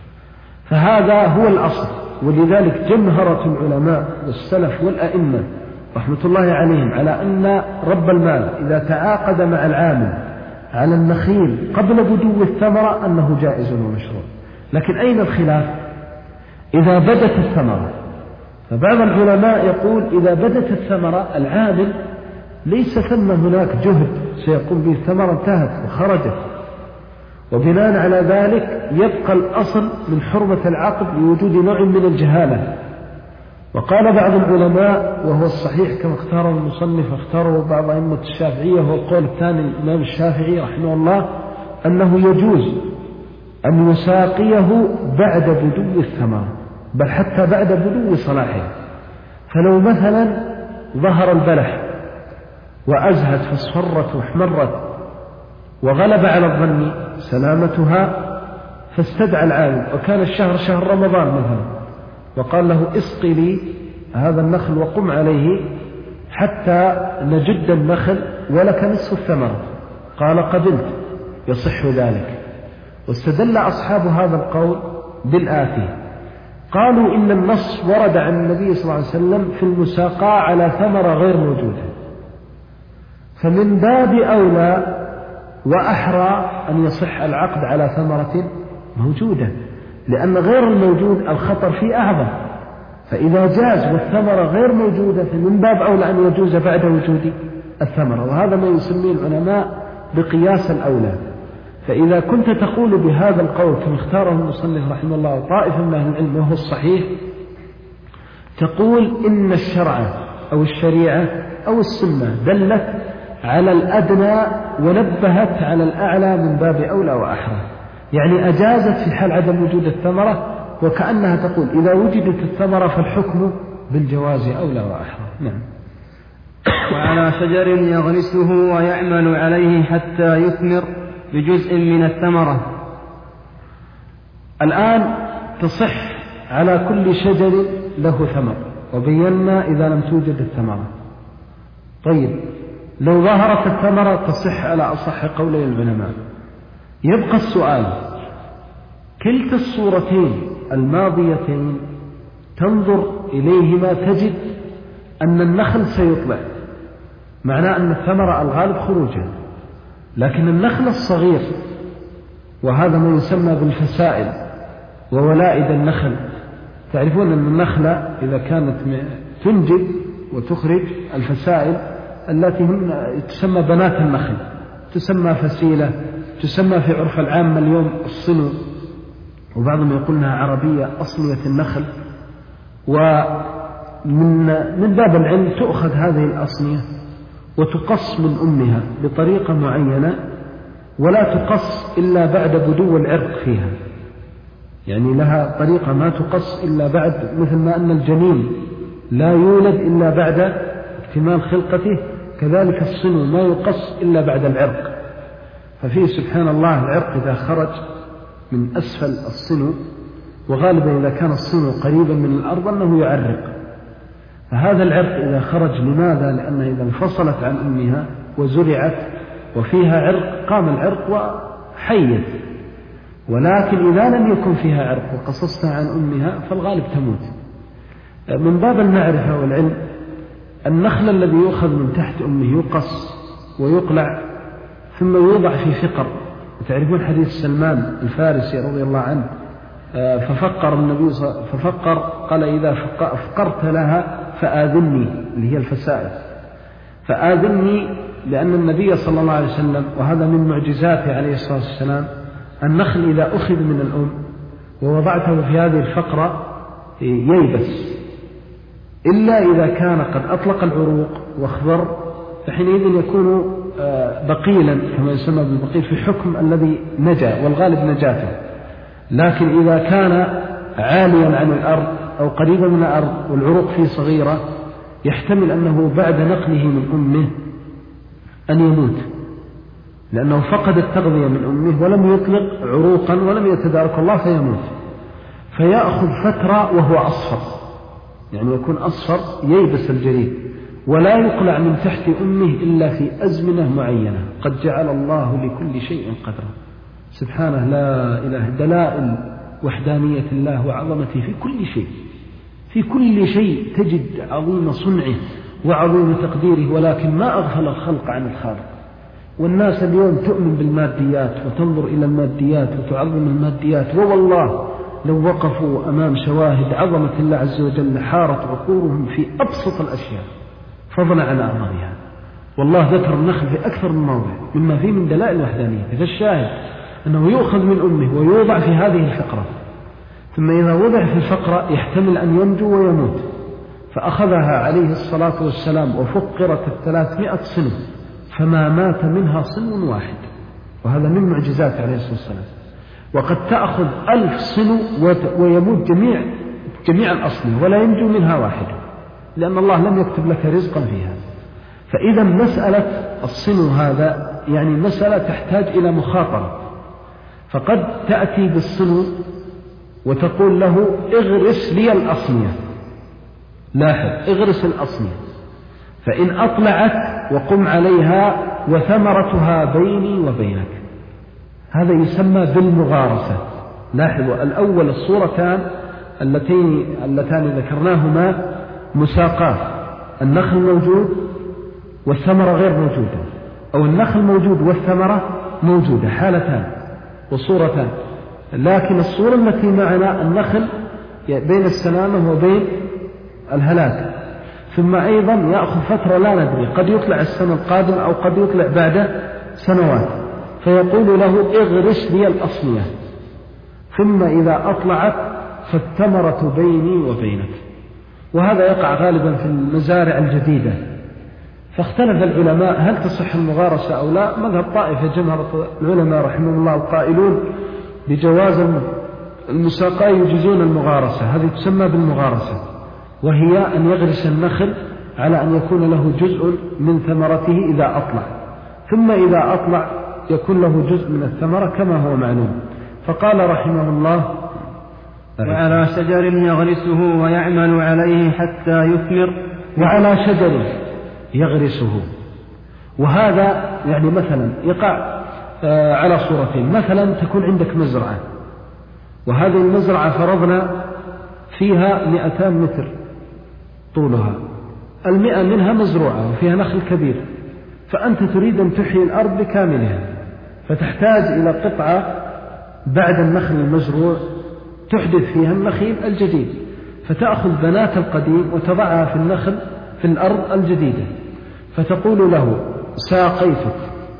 فهذا هو الأصل، ولذلك جمهرة العلماء والسلف والأئمة رحمة الله عليهم على أن رب المال إذا تعاقد مع العامل على النخيل قبل بدو الثمرة أنه جائز ومشروع. لكن أين الخلاف؟ إذا بدت الثمرة، فبعض العلماء يقول إذا بدت الثمرة العامل ليس ثم هناك جهد سيقوم به، الثمرة انتهت وخرجت، وبناء على ذلك يبقى الأصل من حرمة العقد لوجود نوع من الجهالة. وقال بعض العلماء وهو الصحيح كما اختاره المصنف واختاره بعض أئمة الشافعية، هو القول الثاني الإمام الشافعي رحمه الله، أنه يجوز أن يساقيه بعد بدو الثمرة، بل حتى بعد بدو صلاحه. فلو مثلا ظهر البلح وأزهت فاصفرت واحمرت وغلب على الظن سلامتها، فاستدعى العالم وكان الشهر شهر رمضان مثلا، وقال له اسقي لي هذا النخل وقم عليه حتى نجد النخل ولك نصف الثمرة، قال قبلت، يصح ذلك. واستدل أصحاب هذا القول بالآتي، قالوا إن النص ورد عن النبي صلى الله عليه وسلم في المساقاة على ثمرة غير موجودة، فمن باب أولى وأحرى أن يصح العقد على ثمرة موجودة، لأن غير الموجود الخطر فيه أعظم. فإذا جاز والثمرة غير موجودة فمن باب أولى أن يجوز بعد وجود الثمرة، وهذا ما يسميه العلماء بقياس الأولى. فإذا كنت تقول بهذا القول كما اختاره المصنف رحمه الله وطائفة من أهل العلم وهو الصحيح، تقول إن الشرع أو الشريعة أو السنة دلت على الأدنى ونبهت على الأعلى من باب أولى وأحرى، يعني أجازت في حال عدم وجود الثمرة، وكأنها تقول إذا وجدت الثمرة فالحكم بالجواز أولى وأحرى. نعم. وعلى شجر يغرسه ويعمل عليه حتى يثمر بجزء من الثمرة. الآن تصح على كل شجر له ثمر، وبينا إذا لم توجد الثمرة. طيب لو ظهرت الثمرة تصح على أصح قولي العلماء. يبقى السؤال، كلتا الصورتين الماضيتين تنظر إليهما تجد أن النخل سيطلع، معناه أن الثمرة الغالب خروجها، لكن النخل الصغير وهذا ما يسمى بالفسائل وولائد النخل، تعرفون أن النخلة إذا كانت تنجب وتخرج الفسائل التي تسمى بنات النخل، تسمى فسيلة، تسمى في عرف العامة اليوم الصنو، وبعضهم يقول لها عربية أصلية النخل. ومن باب العلم تؤخذ هذه الأصلية وتقص من أمها بطريقة معينة، ولا تقص إلا بعد بدو العرق فيها، يعني لها طريقة ما تقص إلا بعد، مثل ما أن الجنين لا يولد إلا بعد اكتمال خلقته، كذلك الصنو ما يقص إلا بعد العرق. ففيه سبحان الله العرق إذا خرج من أسفل الصنو، وغالبا إذا كان الصنو قريبا من الأرض أنه يعرق، فهذا العرق إذا خرج لماذا؟ لأنه إذا انفصلت عن أمها وزرعت وفيها عرق قام العرق وحيت، ولكن إذا لم يكن فيها عرق وقصصتها عن أمها فالغالب تموت. من باب المعرفة والعلم، النخل الذي يؤخذ من تحت أمه يقص ويقلع ثم يوضع في فقر، وتعرفون حديث سلمان الفارسي رضي الله عنه، ففقر النبي ففقر قال إذا فقرت لها فآذني، اللي هي الفسائل، فآذني، لأن النبي صلى الله عليه وسلم وهذا من معجزاته عليه الصلاة والسلام، النخل إذا أخذ من الأم ووضعته في هذه الفقرة ييبس، إلا إذا كان قد أطلق العروق واخضر، فحينئذ يكون بقيلا كما يسمى بالبقيل في حكم الذي نجا والغالب نجاته. لكن إذا كان عاليا عن الأرض أو قريبا من الأرض والعروق فيه صغيرة، يحتمل أنه بعد نقله من أمه أن يموت، لأنه فقد التغذية من أمه ولم يطلق عروقا ولم يتدارك الله فيموت، فيأخذ فترة وهو أصفر، يعني يكون أصفر ييبس الجليد، ولا يقلع من تحت أمه إلا في أزمنة معينة قد جعل الله لكل شيء قدرا. سبحانه لا إله، دلائل وحدانية الله وعظمته في كل شيء، في كل شيء تجد عظيم صنعه وعظيم تقديره، ولكن ما أغفل الخلق عن الخالق. والناس اليوم تؤمن بالماديات وتنظر إلى الماديات وتعظم الماديات، ووالله لو وقفوا أمام شواهد عظمة الله عز وجل حارت عقولهم في أبسط الأشياء فضلا عن أعظمها. والله ذكر النخل في أكثر من موضع مما فيه من دلائل الوحدانية. فالشاهد أنه يؤخذ من أمه ويوضع في هذه الفقرة، ثم إذا وضع في الفقرة يحتمل أن ينجو ويموت، فأخذها عليه الصلاة والسلام وفقرت 300 سنة فما مات منها صن واحد، وهذا من معجزات عليه الصلاة والسلام. وقد تأخذ 1000 سنة ويموت جميع الأصل ولا ينجو منها واحد، لأن الله لم يكتب لك رزقا فيها. فإذا مسألة الصنو هذا يعني مسألة تحتاج إلى مخاطرة، فقد تأتي بالصنو وتقول له اغرس لي الأصنية، لاحظ اغرس الأصنية، فإن أطلعت وقم عليها وثمرتها بيني وبينك، هذا يسمى بالمغارسة. لاحظوا الأول الصورتان اللتان ذكرناهما مساقات، النخل موجود والثمرة غير موجودة، أو النخل موجود والثمرة موجودة، حالتان وصورتان. لكن الصورة التي معنا النخل بين السلامة وبين الهلاك، ثم أيضا يأخذ فترة لا ندري، قد يطلع السنة القادمة أو قد يطلع بعد سنوات، فيقول له اغرس لي الأصنية، ثم إذا أطلعت فالثمرة بيني وبينك. وهذا يقع غالبا في المزارع الجديدة، فاختلف العلماء هل تصح المغارسة أو لا. مذهب طائفة جمهرة العلماء رحمه الله قائلون بجواز المساقاة، يجيزون المغارسة، هذه تسمى بالمغارسة، وهي أن يغرس النخل على أن يكون له جزء من ثمرته إذا أطلع، ثم إذا أطلع يكون له جزء من الثمرة كما هو معلوم. فقال رحمه الله وعلى شجر يغرسه ويعمل عليه حتى يثمر، وعلى شجر يغرسه. وهذا يعني مثلا يقع على صورتين، مثلا تكون عندك مزرعة، وهذه المزرعة فرضنا فيها 200 متر طولها، 100 منها مزروعة وفيها نخل كبير، فأنت تريد أن تحيي الأرض بكاملها، فتحتاج إلى قطعة بعد النخل المزروع تحدث فيها النخيل الجديد، فتأخذ بنات القديم وتضعها في النخل في الأرض الجديدة، فتقول له ساقيتك،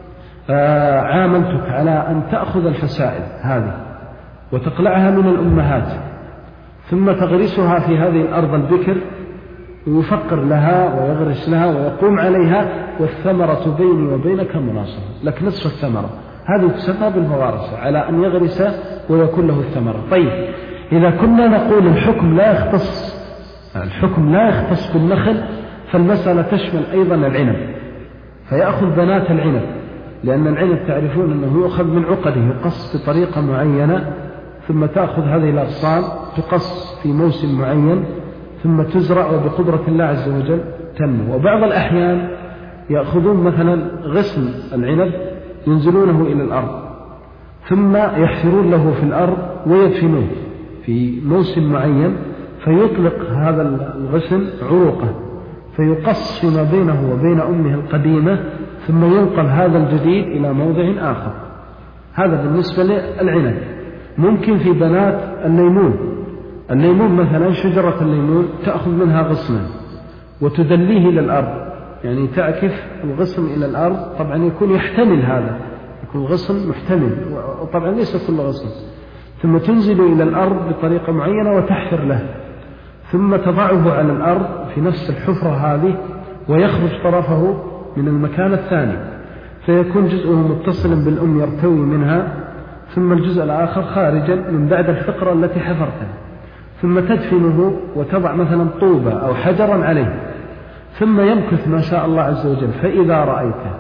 عاملتك على أن تأخذ الفسائل هذه وتقلعها من الأمهات، ثم تغرسها في هذه الأرض البكر، ويفقر لها ويغرس لها ويقوم عليها، والثمرة بيني وبينك مناصرة، لك نصف الثمرة. هذه تسمى بالمغارسة، على أن يغرس ويكون له الثمرة. طيب إذا كنا نقول الحكم لا يختص بالنخل، فالمسألة تشمل أيضا العنب، فيأخذ بنات العنب، لأن العنب تعرفون أنه يؤخذ من عقده، يقص بطريقة معينة، ثم تأخذ هذه الأغصان تقص في موسم معين، ثم تزرع وبقدرة الله عز وجل تنمو. وبعض الأحيان يأخذون مثلا غصن العنب ينزلونه إلى الأرض، ثم يحفرون له في الأرض ويدفنوه في موسم معين، فيطلق هذا الغصن عروقه، فيقص فيما بينه وبين أمه القديمة، ثم ينقل هذا الجديد إلى موضع آخر. هذا بالنسبة للعنب. ممكن في بنات الليمون مثلا، شجرة الليمون تأخذ منها غصنا وتدليه إلى الأرض، يعني تعكف الغصن إلى الأرض، طبعا يكون يحتمل هذا، يكون غصن محتمل، وطبعا ليس كل غصن، ثم تنزل إلى الأرض بطريقة معينة وتحفر له، ثم تضعه على الأرض في نفس الحفرة هذه، ويخرج طرفه من المكان الثاني، فيكون جزءه متصلا بالأم يرتوي منها، ثم الجزء الآخر خارجا من بعد الفقرة التي حفرتها، ثم تدفنه وتضع مثلا طوبة أو حجرا عليه، ثم يمكث ما شاء الله عز وجل. فإذا رأيته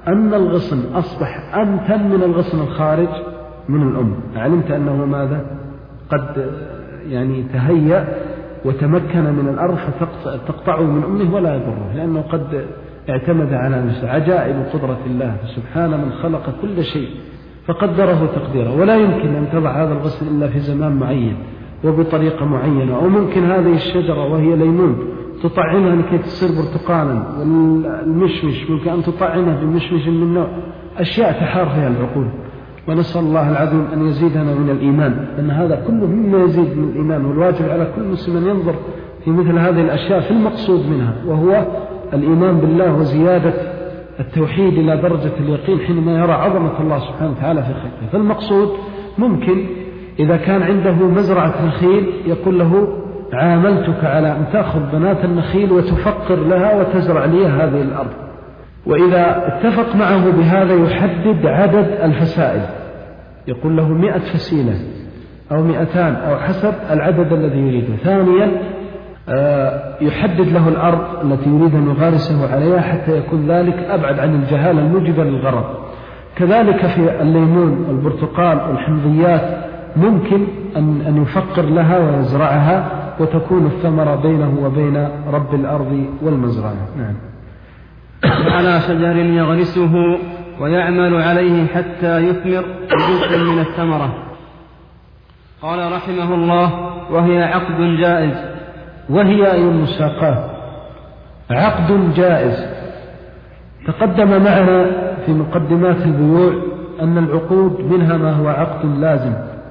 أن الغصن أصبح أمتن من الغصن الخارج من الأم، علمت أنه ماذا؟ قد يعني تهيأ وتمكن من الأرض فتقطعه من أمه ولا يضره، لأنه قد اعتمد على نفسه. عجائب قدرة الله سبحانه من خلق كل شيء فقدره تقديره. ولا يمكن أن تضع هذا الغصن إلا في زمان معين وبطريقة معينة. أو ممكن هذه الشجرة وهي ليمون تطعمها لكي تصير برتقالا، والمشمش ممكن أن تطعمها بمشمش من نوع، أشياء تحار فيها العقول. ونسأل الله العظيم أن يزيدنا من الإيمان، أن هذا كله مما يزيد من الإيمان، والواجب على كل مسلم أن ينظر في مثل هذه الأشياء في المقصود منها، وهو الإيمان بالله وزيادة التوحيد إلى درجة اليقين حينما يرى عظمة الله سبحانه وتعالى في خلقه. فالمقصود ممكن إذا كان عنده مزرعة نخيل يقول له عاملتك على أن تأخذ بنات النخيل وتفقر لها وتزرع لي هذه الأرض. وإذا اتفق معه بهذا يحدد عدد الفسائل، يقول له 100 فسيلة أو 200 أو حسب العدد الذي يريده. ثانيا يحدد له الأرض التي يريد أن يغارسه عليها حتى يكون ذلك أبعد عن الجهالة الموجبة للغرض. كذلك في الليمون والبرتقال والحمضيات ممكن أن يفقر لها ويزرعها وتكون الثمرة بينه وبين رب الأرض والمزرعة. نعم. على شجر يغرسه ويعمل عليه حتى يثمر جزء من الثمرة. قال رحمه الله: وهي عقد جائز. وهي أي المساقاة عقد جائز. تقدم معنا في مقدمات البيوع أن العقود منها ما هو عقد لازم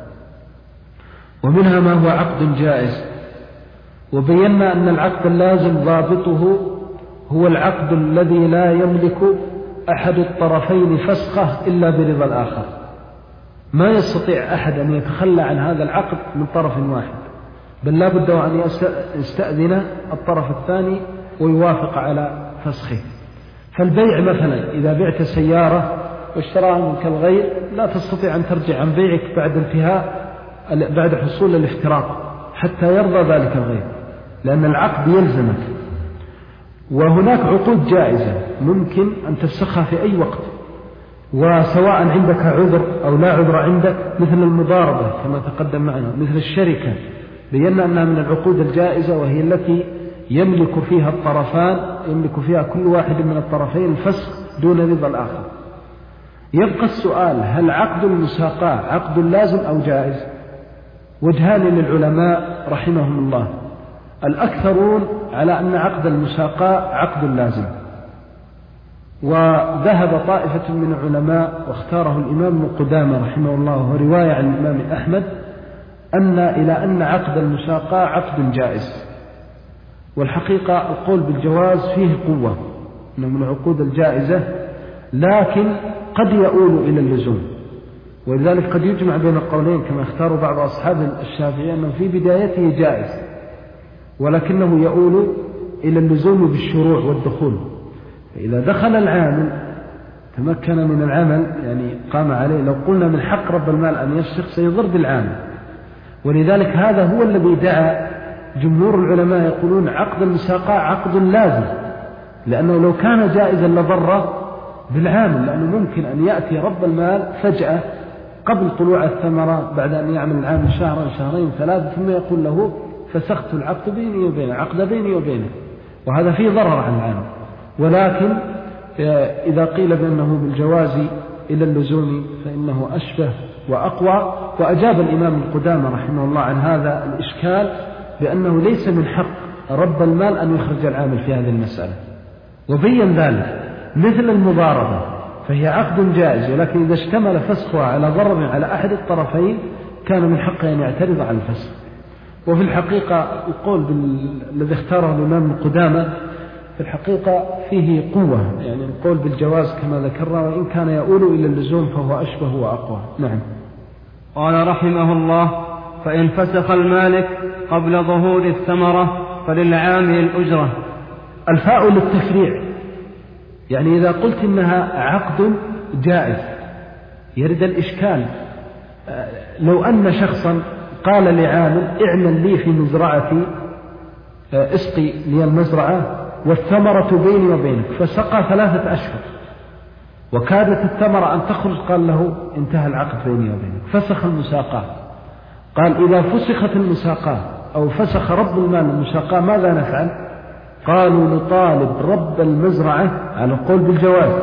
ومنها ما هو عقد جائز، وبينا أن العقد اللازم ضابطه هو العقد الذي لا يملك أحد الطرفين فسخه إلا برضا الآخر. ما يستطيع أحد أن يتخلى عن هذا العقد من طرف واحد، بل لا بد أن يستأذن الطرف الثاني ويوافق على فسخه. فالبيع مثلا إذا بعت سيارة واشتراها منك الغير لا تستطيع أن ترجع عن بيعك بعد حصول الافتراق حتى يرضى ذلك الغير، لأن العقد يلزمك. وهناك عقود جائزة ممكن أن تفسخها في أي وقت، وسواء عندك عذر أو لا عذر عندك، مثل المضاربة كما تقدم معنا، مثل الشركة بينا أنها من العقود الجائزة، وهي التي يملك فيها الطرفان، يملك فيها كل واحد من الطرفين الفسخ دون رضا الآخر. يبقى السؤال: هل عقد المساقاة عقد لازم أو جائز؟ وجهان للعلماء رحمهم الله. الأكثرون على أن عقد المساقاة عقد لازم، وذهب طائفة من العلماء واختاره الإمام ابن قدامة رحمه الله ورواية عن الإمام أحمد إلى أن عقد المساقاة عقد جائز. والحقيقة القول بالجواز فيه قوة، إنه من العقود الجائزة، لكن قد يؤول إلى اللزوم، ولذلك قد يجمع بين القولين كما اختاروا بعض أصحاب الشافعي أنه في بدايته جائز، ولكنه يؤول إلى اللزوم بالشروع والدخول. فإذا دخل العامل تمكن من العمل، يعني قام عليه، لو قلنا من حق رب المال أن يفسخ سيضر بالعامل. ولذلك هذا هو الذي دعا جمهور العلماء يقولون عقد المساقاة عقد لازم، لأنه لو كان جائزا لضر بالعامل، لأنه ممكن أن يأتي رب المال فجأة قبل طلوع الثمرة بعد أن يعمل العامل شهرا شهرين ثلاثة، ثم يقول له فسخت العقد بيني وبينه، عقد بيني وبينه، وهذا فيه ضرر عن العامل. ولكن إذا قيل بأنه بالجواز إلى اللزوم فإنه أشبه وأقوى. وأجاب الإمام القدامى رحمه الله عن هذا الإشكال بأنه ليس من حق رب المال أن يخرج العامل في هذه المسألة، وبين ذلك. مثل المضاربة فهي عقد جائز، ولكن إذا اشتمل فسخها على ضرر على أحد الطرفين كان من حقه أن يعترض على الفسخ. وفي الحقيقة القول الذي اختاره الإمام القدامى في الحقيقة فيه قوة، يعني القول بالجواز كما ذكرنا، وإن كان يؤول إلى اللزوم فهو أشبه وأقوى. نعم. قال رحمه الله: فإن فسخ المالك قبل ظهور الثمرة فللعامل الأجرة. الفاء للتفريع، يعني إذا قلت إنها عقد جائز يرد الإشكال. لو أن شخصا قال لعامل اعمل لي في مزرعتي، اسقي لي المزرعة والثمرة بيني وبينك، فسقى 3 أشهر، وكادت الثمرة أن تخرج قال له انتهى العقد بيني وبينك، فسخ المساقاة. قال إذا فسخت المساقاة أو فسخ رب المال المساقاة ماذا نفعل؟ قالوا نطالب رب المزرعة على القول بالجواز،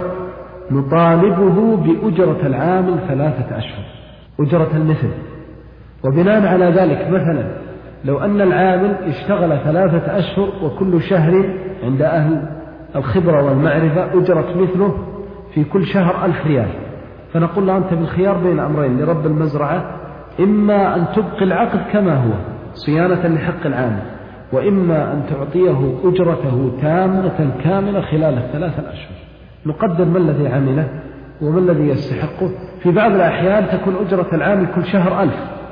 نطالبه بأجرة العامل 3 أشهر، أجرة المثل. وبناء على ذلك مثلا لو أن العامل اشتغل 3 أشهر وكل شهر عند أهل الخبرة والمعرفة أجرة مثله في كل شهر 1000 ريال، فنقول له أنت بالخيار بين أمرين لرب المزرعة، إما أن تبقي العقد كما هو صيانة لحق العامل، وإما أن تعطيه أجرته تامة كاملة خلال 3 أشهر. نقدر ما الذي عمله وما الذي يستحقه. في بعض الأحيان تكون أجرة العامل كل شهر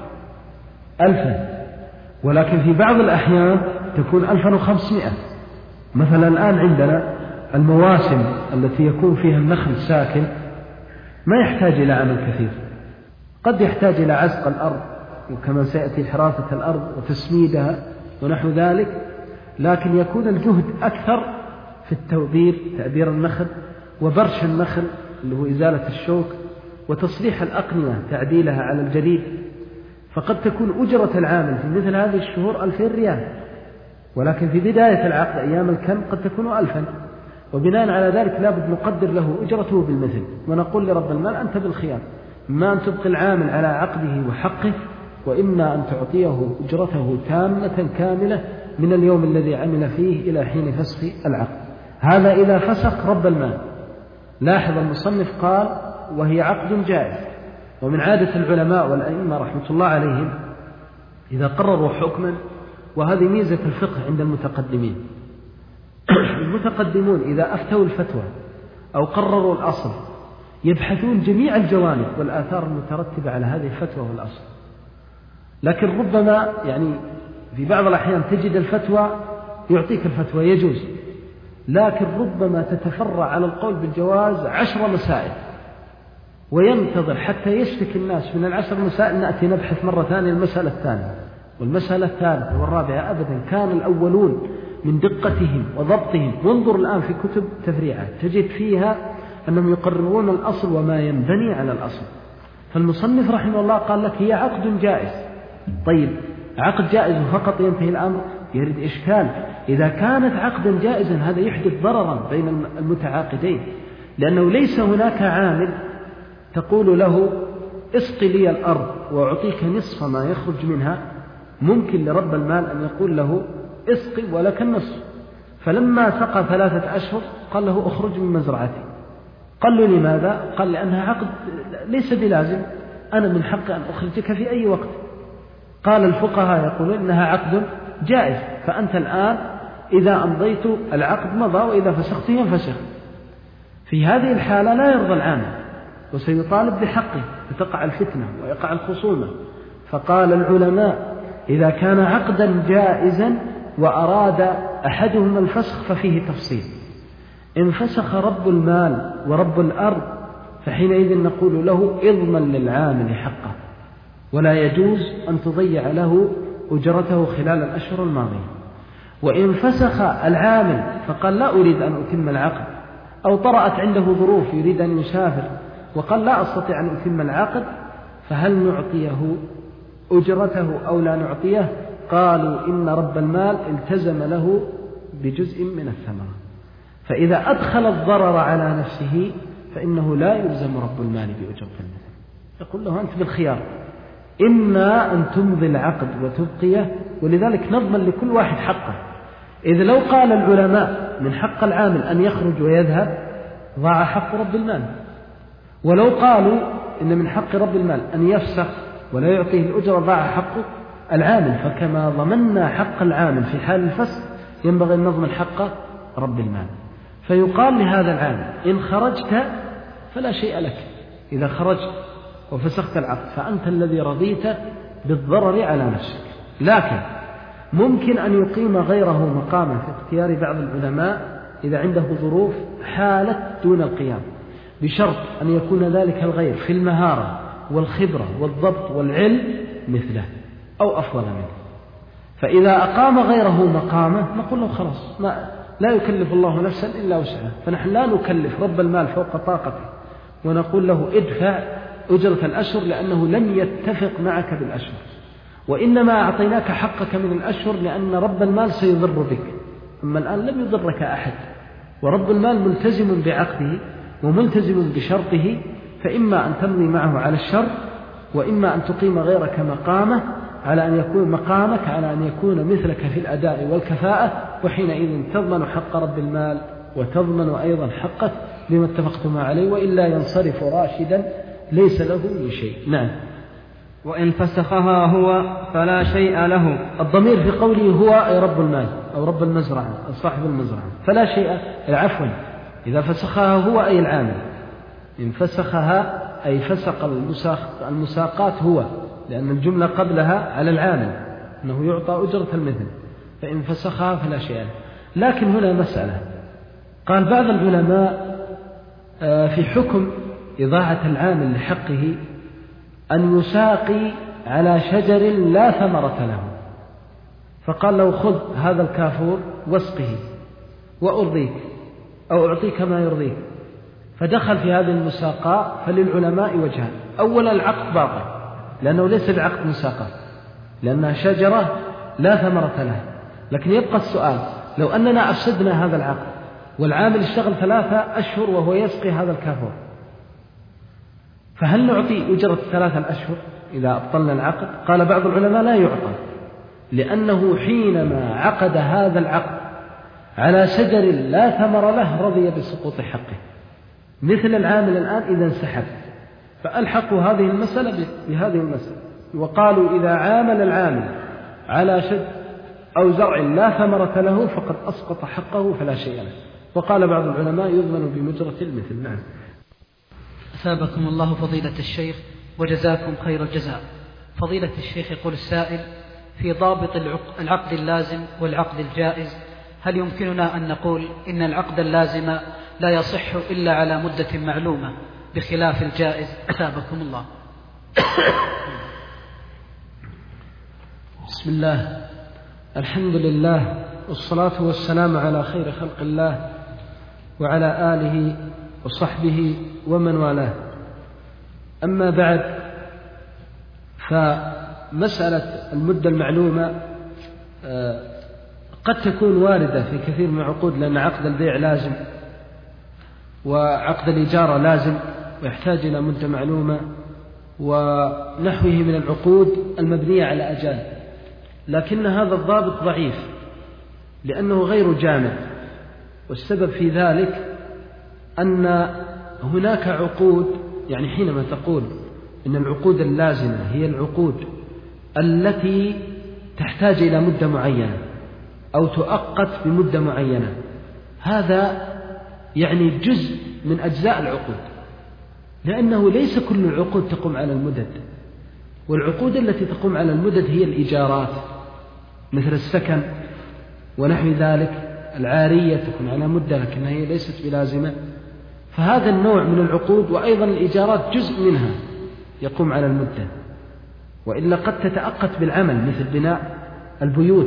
1000، ولكن في بعض الأحيان تكون 1500. مثلا الآن عندنا المواسم التي يكون فيها النخل ساكن ما يحتاج إلى عمل كثير، قد يحتاج إلى عزق الأرض وكما سيأتي حراسة الأرض وتسميدها ونحو ذلك، لكن يكون الجهد أكثر في التوبير، تعبير النخل وبرش النخل اللي هو إزالة الشوك وتصليح الأقنية تعديلها على الجديد. فقد تكون أجرة العامل في مثل هذه الشهور 2000 ريال، ولكن في بداية العقد أيام الكم قد تكون 1000. وبناء على ذلك لابد نقدر له أجرته بالمثل، ونقول لرب المال أنت بالخيار، إما أن تبقي العامل على عقده وحقه، وإما أن تعطيه أجرته تامة كاملة من اليوم الذي عمل فيه إلى حين فسخ العقد. هذا إذا فسخ رب المال. لاحظ المصنف قال وهي عقد جائز. ومن عادة العلماء والأئمة رحمة الله عليهم إذا قرروا حكما، وهذه ميزة الفقه عند المتقدمين، المتقدمون إذا أفتوا الفتوى أو قرروا الأصل يبحثون جميع الجوانب والآثار المترتبة على هذه الفتوى والأصل. لكن ربما يعني في بعض الأحيان تجد الفتوى يعطيك الفتوى يجوز، لكن ربما تتفرع على القول بالجواز 10 مسائل، وينتظر حتى يشتكي الناس من 10 مسائل نأتي نبحث مرة ثانية المسألة الثانية والمسألة الثالثة والرابعة. أبدا، كان الأولون من دقتهم وضبطهم. وانظر الآن في كتب تفريعات تجد فيها أنهم يقررون الأصل وما ينبني على الأصل. فالمصنف رحمه الله قال لك هي عقد جائز. طيب، عقد جائز فقط ينتهي الأمر؟ يريد إشكال. إذا كانت عقدا جائزا هذا يحدث ضررا بين المتعاقدين، لأنه ليس هناك عامل تقول له اسقي لي الأرض وأعطيك نصف ما يخرج منها. ممكن لرب المال أن يقول له اسقي ولك النصف. فلما سقى 3 أشهر قال له اخرج من مزرعتي. قال له لماذا؟ قال لأنها عقد ليس بلازم، أنا من حق أن أخرجك في أي وقت. قال الفقهاء يقولون إنها عقد جائز، فأنت الآن إذا أمضيت العقد مضى وإذا فسخت ينفسخ. في هذه الحالة لا يرضى العامل وسيطالب بحقه، فتقع الفتنة ويقع الخصومة. فقال العلماء إذا كان عقدا جائزا وأراد أحدهما الفسخ ففيه تفصيل. إن فسخ رب المال ورب الأرض فحينئذ نقول له اضمن للعامل حقه، ولا يجوز أن تضيع له أجرته خلال الأشهر الماضية. وإن فسخ العامل فقال لا أريد أن أتم العقد، أو طرأت عنده ظروف يريد أن يسافر وقال لا أستطيع أن أتم العقد، فهل نعطيه أجرته أو لا نعطيه؟ قالوا إن رب المال التزم له بجزء من الثمرة، فإذا أدخل الضرر على نفسه فإنه لا يلزم رب المال بأجرة المثل. يقول له أنت بالخيار، إما أن تمضي العقد وتبقيه، ولذلك نضمن لكل واحد حقه. إذ لو قال العلماء من حق العامل أن يخرج ويذهب ضاع حق رب المال، ولو قالوا إن من حق رب المال أن يفسخ ولا يعطيه الأجرة ضاع حق العامل. فكما ضمننا حق العامل في حال الفسخ ينبغي أن نضمن حق رب المال. فيقال لهذا العامل إن خرجت فلا شيء لك، إذا خرجت وفسخت العقد فأنت الذي رضيت بالضرر على نفسك. لكن ممكن أن يقيم غيره مقاما في اختيار بعض العلماء إذا عنده ظروف حالة دون القيام، بشرط أن يكون ذلك الغير في المهارة والخبرة والضبط والعلم مثله أو أفضل منه. فإذا أقام غيره مقامه نقول له خلاص، لا يكلف الله نفسا إلا وسعها، فنحن لا نكلف رب المال فوق طاقته ونقول له ادفع أجرة الأشهر لأنه لم يتفق معك بالأشهر، وإنما أعطيناك حقك من الأشهر لأن رب المال سيضر بك، أما الآن لم يضرك أحد، ورب المال ملتزم بعقده وملتزم بشرطه، فإما أن تمضي معه على الشر، وإما أن تقيم غيرك مقامه على أن يكون مقامك على أن يكون مثلك في الأداء والكفاءة، وحينئذ تضمن حق رب المال وتضمن أيضا حقك لما اتفقتما عليه، وإلا ينصرف راشدا ليس له من شيء. نعم. وإن فسخها هو فلا شيء له. الضمير في قوله هو أي رب المال أو رب المزرعة أو صاحب المزرعة، فلا شيء عفوا إذا فسخها هو أي العامل، إن فسخها أي فسق المساقات هو، لأن الجملة قبلها على العامل أنه يعطى أجرة المثل، فإن فسخها فلا شيء له. لكن هنا مسألة، قال بعض العلماء في حكم إضاعة العامل لحقه أن يساقي على شجر لا ثمرة له، فقال له خذ هذا الكافور واسقه وأرضيك أو أعطيك ما يرضيك، فدخل في هذه المساقاة. فللعلماء وجهان: أولا العقد باطل لأنه ليس بعقد مساقاة، لأنها شجرة لا ثمرة لها، لكن يبقى السؤال: لو أننا أفسدنا هذا العقد والعامل اشتغل 3 أشهر وهو يسقي هذا الكافور، فهل نعطي أجرة 3 أشهر إذا أبطلنا العقد؟ قال بعض العلماء لا يعطى، لأنه حينما عقد هذا العقد على شجر لا ثمر له رضي بسقوط حقه، مثل العامل الآن إذا انسحب، فألحقوا هذه المسألة بهذه المسألة، وقالوا إذا عامل العامل على شجر أو زرع لا ثمرة له فقد أسقط حقه فلا شيء له. وقال بعض العلماء يضمن بمجرة المثل. نعم. أثابكم الله فضيلة الشيخ وجزاكم خير الجزاء. فضيلة الشيخ يقول السائل: في ضابط العقد اللازم والعقد الجائز، هل يمكننا أن نقول إن العقد اللازم لا يصح إلا على مدة معلومة بخلاف الجائز؟ أثابكم الله. بسم الله، الحمد لله، والصلاة والسلام على خير خلق الله وعلى آله وصحبه ومن والاه. أما بعد، فمسألة المدة المعلومة قد تكون واردة في كثير من العقود، لأن عقد البيع لازم وعقد الإجارة لازم ويحتاج إلى مدة معلومة ونحوه من العقود المبنية على أجال، لكن هذا الضابط ضعيف لأنه غير جامع، والسبب في ذلك أن هناك عقود، يعني حينما تقول إن العقود اللازمة هي العقود التي تحتاج إلى مدة معينة أو تؤقت بمدة معينة، هذا يعني جزء من أجزاء العقود، لأنه ليس كل العقود تقوم على المدد، والعقود التي تقوم على المدد هي الإيجارات مثل السكن ونحو ذلك، العارية تكون على مدة لكنها هي ليست بلازمة، فهذا النوع من العقود. وأيضا الإيجارات جزء منها يقوم على المدة، وإلا قد تتأقت بالعمل مثل بناء البيوت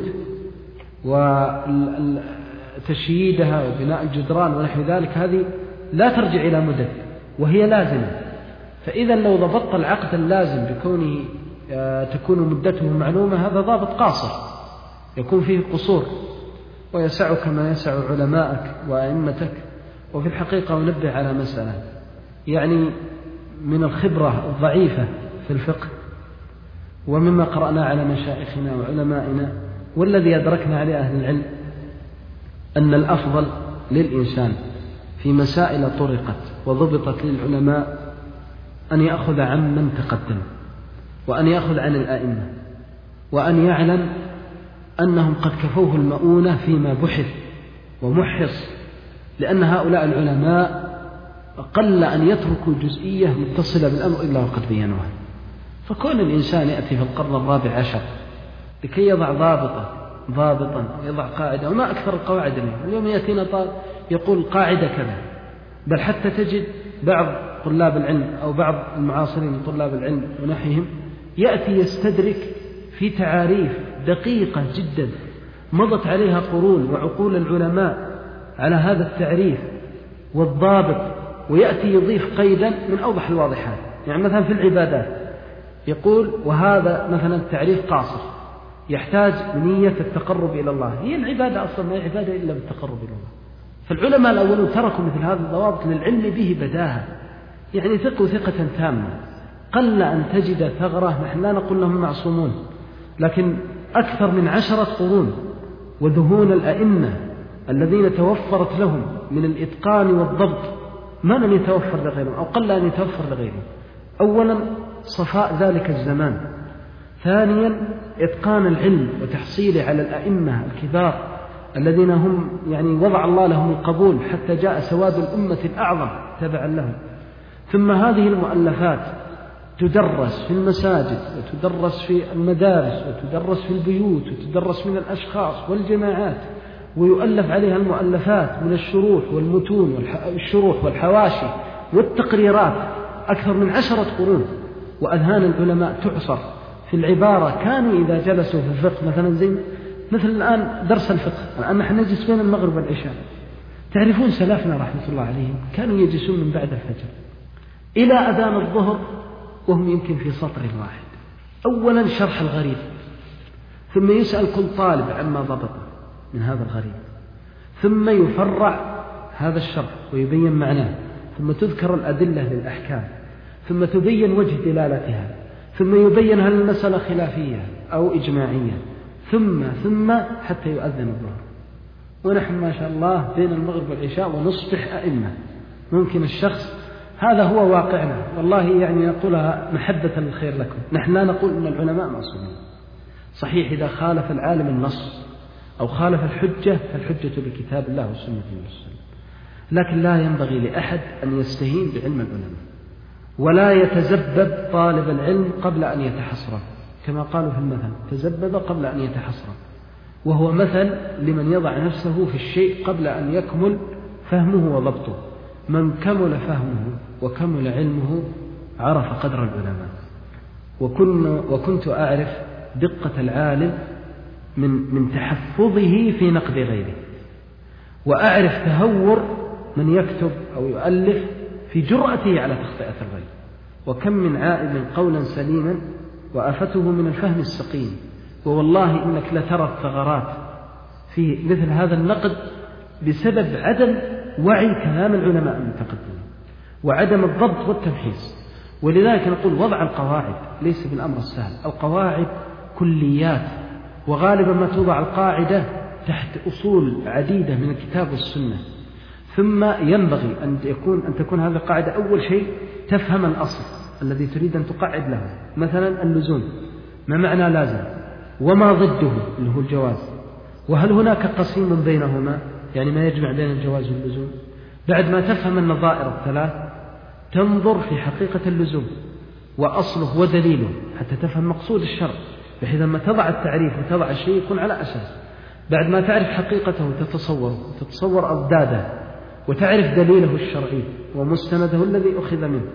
وتشييدها وبناء الجدران ونحو ذلك، هذه لا ترجع إلى مدد وهي لازمة. فإذا لو ضبطت العقد اللازم بكونه تكون مدته معلومة، هذا ضابط قاصر يكون فيه قصور، ويسعك ما يسع علمائك وأئمتك. وفي الحقيقة أنبه على مسألة، يعني من الخبرة الضعيفة في الفقه ومما قرأنا على مشايخنا وعلمائنا والذي أدركنا عليه أهل العلم، أن الأفضل للإنسان في مسائل طرقت وضبطت للعلماء أن يأخذ عن من تقدم، وأن يأخذ عن الآئمة، وأن يعلم أنهم قد كفوه المؤونة فيما بحث ومحص، لأن هؤلاء العلماء قل أن يتركوا جزئية متصلة بالأمر إلا وقد بينوها. فكون الإنسان يأتي في القرن 14 لكي يضع ضابطا يضع قاعدة، وما أكثر القواعد اليوم يأتينا يقول قاعدة كذا، بل حتى تجد بعض طلاب العلم أو بعض المعاصرين من طلاب العلم ونحيهم يأتي يستدرك في تعاريف دقيقة جدا مضت عليها قرون وعقول العلماء على هذا التعريف والضابط ويأتي يضيف قيدا من أوضح الواضحات. يعني مثلا في العبادات يقول وهذا مثلا تعريف قاصر يحتاج نية التقرب إلى الله. هي العبادة أصلا ما هي عبادة إلا بالتقرب إلى الله. فالعلماء الأولون تركوا مثل هذه الضوابط للعلم به بداهة، يعني ثقوا ثقة تامة. قل أن تجد ثغرة، نحن لا نقول لهم معصومون، لكن أكثر من 10 قرون وذهون الأئمة الذين توفرت لهم من الإتقان والضبط ما لم يتوفر لغيرهم أو قل أن يتوفر لغيرهم. أولا صفاء ذلك الزمان، ثانيا إتقان العلم وتحصيله على الأئمة الكبار الذين هم يعني وضع الله لهم القبول حتى جاء سواد الأمة الأعظم تبعا لهم. ثم هذه المؤلفات تدرس في المساجد وتدرس في المدارس وتدرس في البيوت وتدرس من الأشخاص والجماعات، ويؤلف عليها المؤلفات من الشروح والمتون والشروح والحواشي والتقريرات أكثر من 10 قرون. وأذهان العلماء تعصر في العبارة. كانوا إذا جلسوا في الفقه مثلا زي مثل الآن درس الفقه، الآن نحن نجلس بين المغرب والعشاء، تعرفون سلفنا رحمة الله عليهم كانوا يجلسون من بعد الفجر إلى أذان الظهر وهم يمكن في سطر واحد. أولا شرح الغريب، ثم يسأل كل طالب عما ضبط من هذا الغريب، ثم يفرع هذا الشرح ويبين معناه، ثم تذكر الأدلة للأحكام، ثم تبين وجه دلالتها، ثم يبين هل المسألة خلافية أو إجماعية، ثم حتى يؤذن الظهر. ونحن ما شاء الله بين المغرب والعشاء ونصبح أئمة. ممكن الشخص هذا هو واقعنا، والله يعني نقولها محبة الخير لكم. نحن لا نقول أن العلماء معصومين، صحيح إذا خالف العالم النص أو خالف الحجة فالحجة بكتاب الله والسنة والسنة، لكن لا ينبغي لأحد أن يستهين بعلم العلماء، ولا يتزبب طالب العلم قبل أن يتحصره، كما قالوا في المثل تزبب قبل أن يتحصره، وهو مثل لمن يضع نفسه في الشيء قبل أن يكمل فهمه وضبطه. من كمل فهمه وكمل علمه عرف قدر العلماء. وكنت أعرف دقة العالم من تحفظه في نقد غيره، وأعرف تهور من يكتب أو يؤلف في جرأته على تخطئة الغير. وكم من عائب قولا سليما وآفته من الفهم السقيم. ووالله إنك لترى الثغرات في مثل هذا النقد بسبب عدم وعي كلام العلماء المتقدمين وعدم الضبط والتمحيص. ولذلك نقول وضع القواعد ليس بالأمر السهل. القواعد كليات، وغالبا ما توضع القاعدة تحت أصول عديدة من الكتاب والسنة. ثم ينبغي أن تكون هذه القاعدة أول شيء تفهم الأصل الذي تريد أن تقعد له. مثلا اللزوم، ما معنى لازم وما ضده اللي هو الجواز، وهل هناك قسيم بينهما يعني ما يجمع بين الجواز واللزوم. بعد ما تفهم النظائر الثلاث تنظر في حقيقة اللزوم وأصله ودليله حتى تفهم مقصود الشرع، بحيث لما تضع التعريف وتضع الشيء يكون على أساس. بعد ما تعرف حقيقته تتصور أضداده وتعرف دليله الشرعي ومستنده الذي أخذ منه.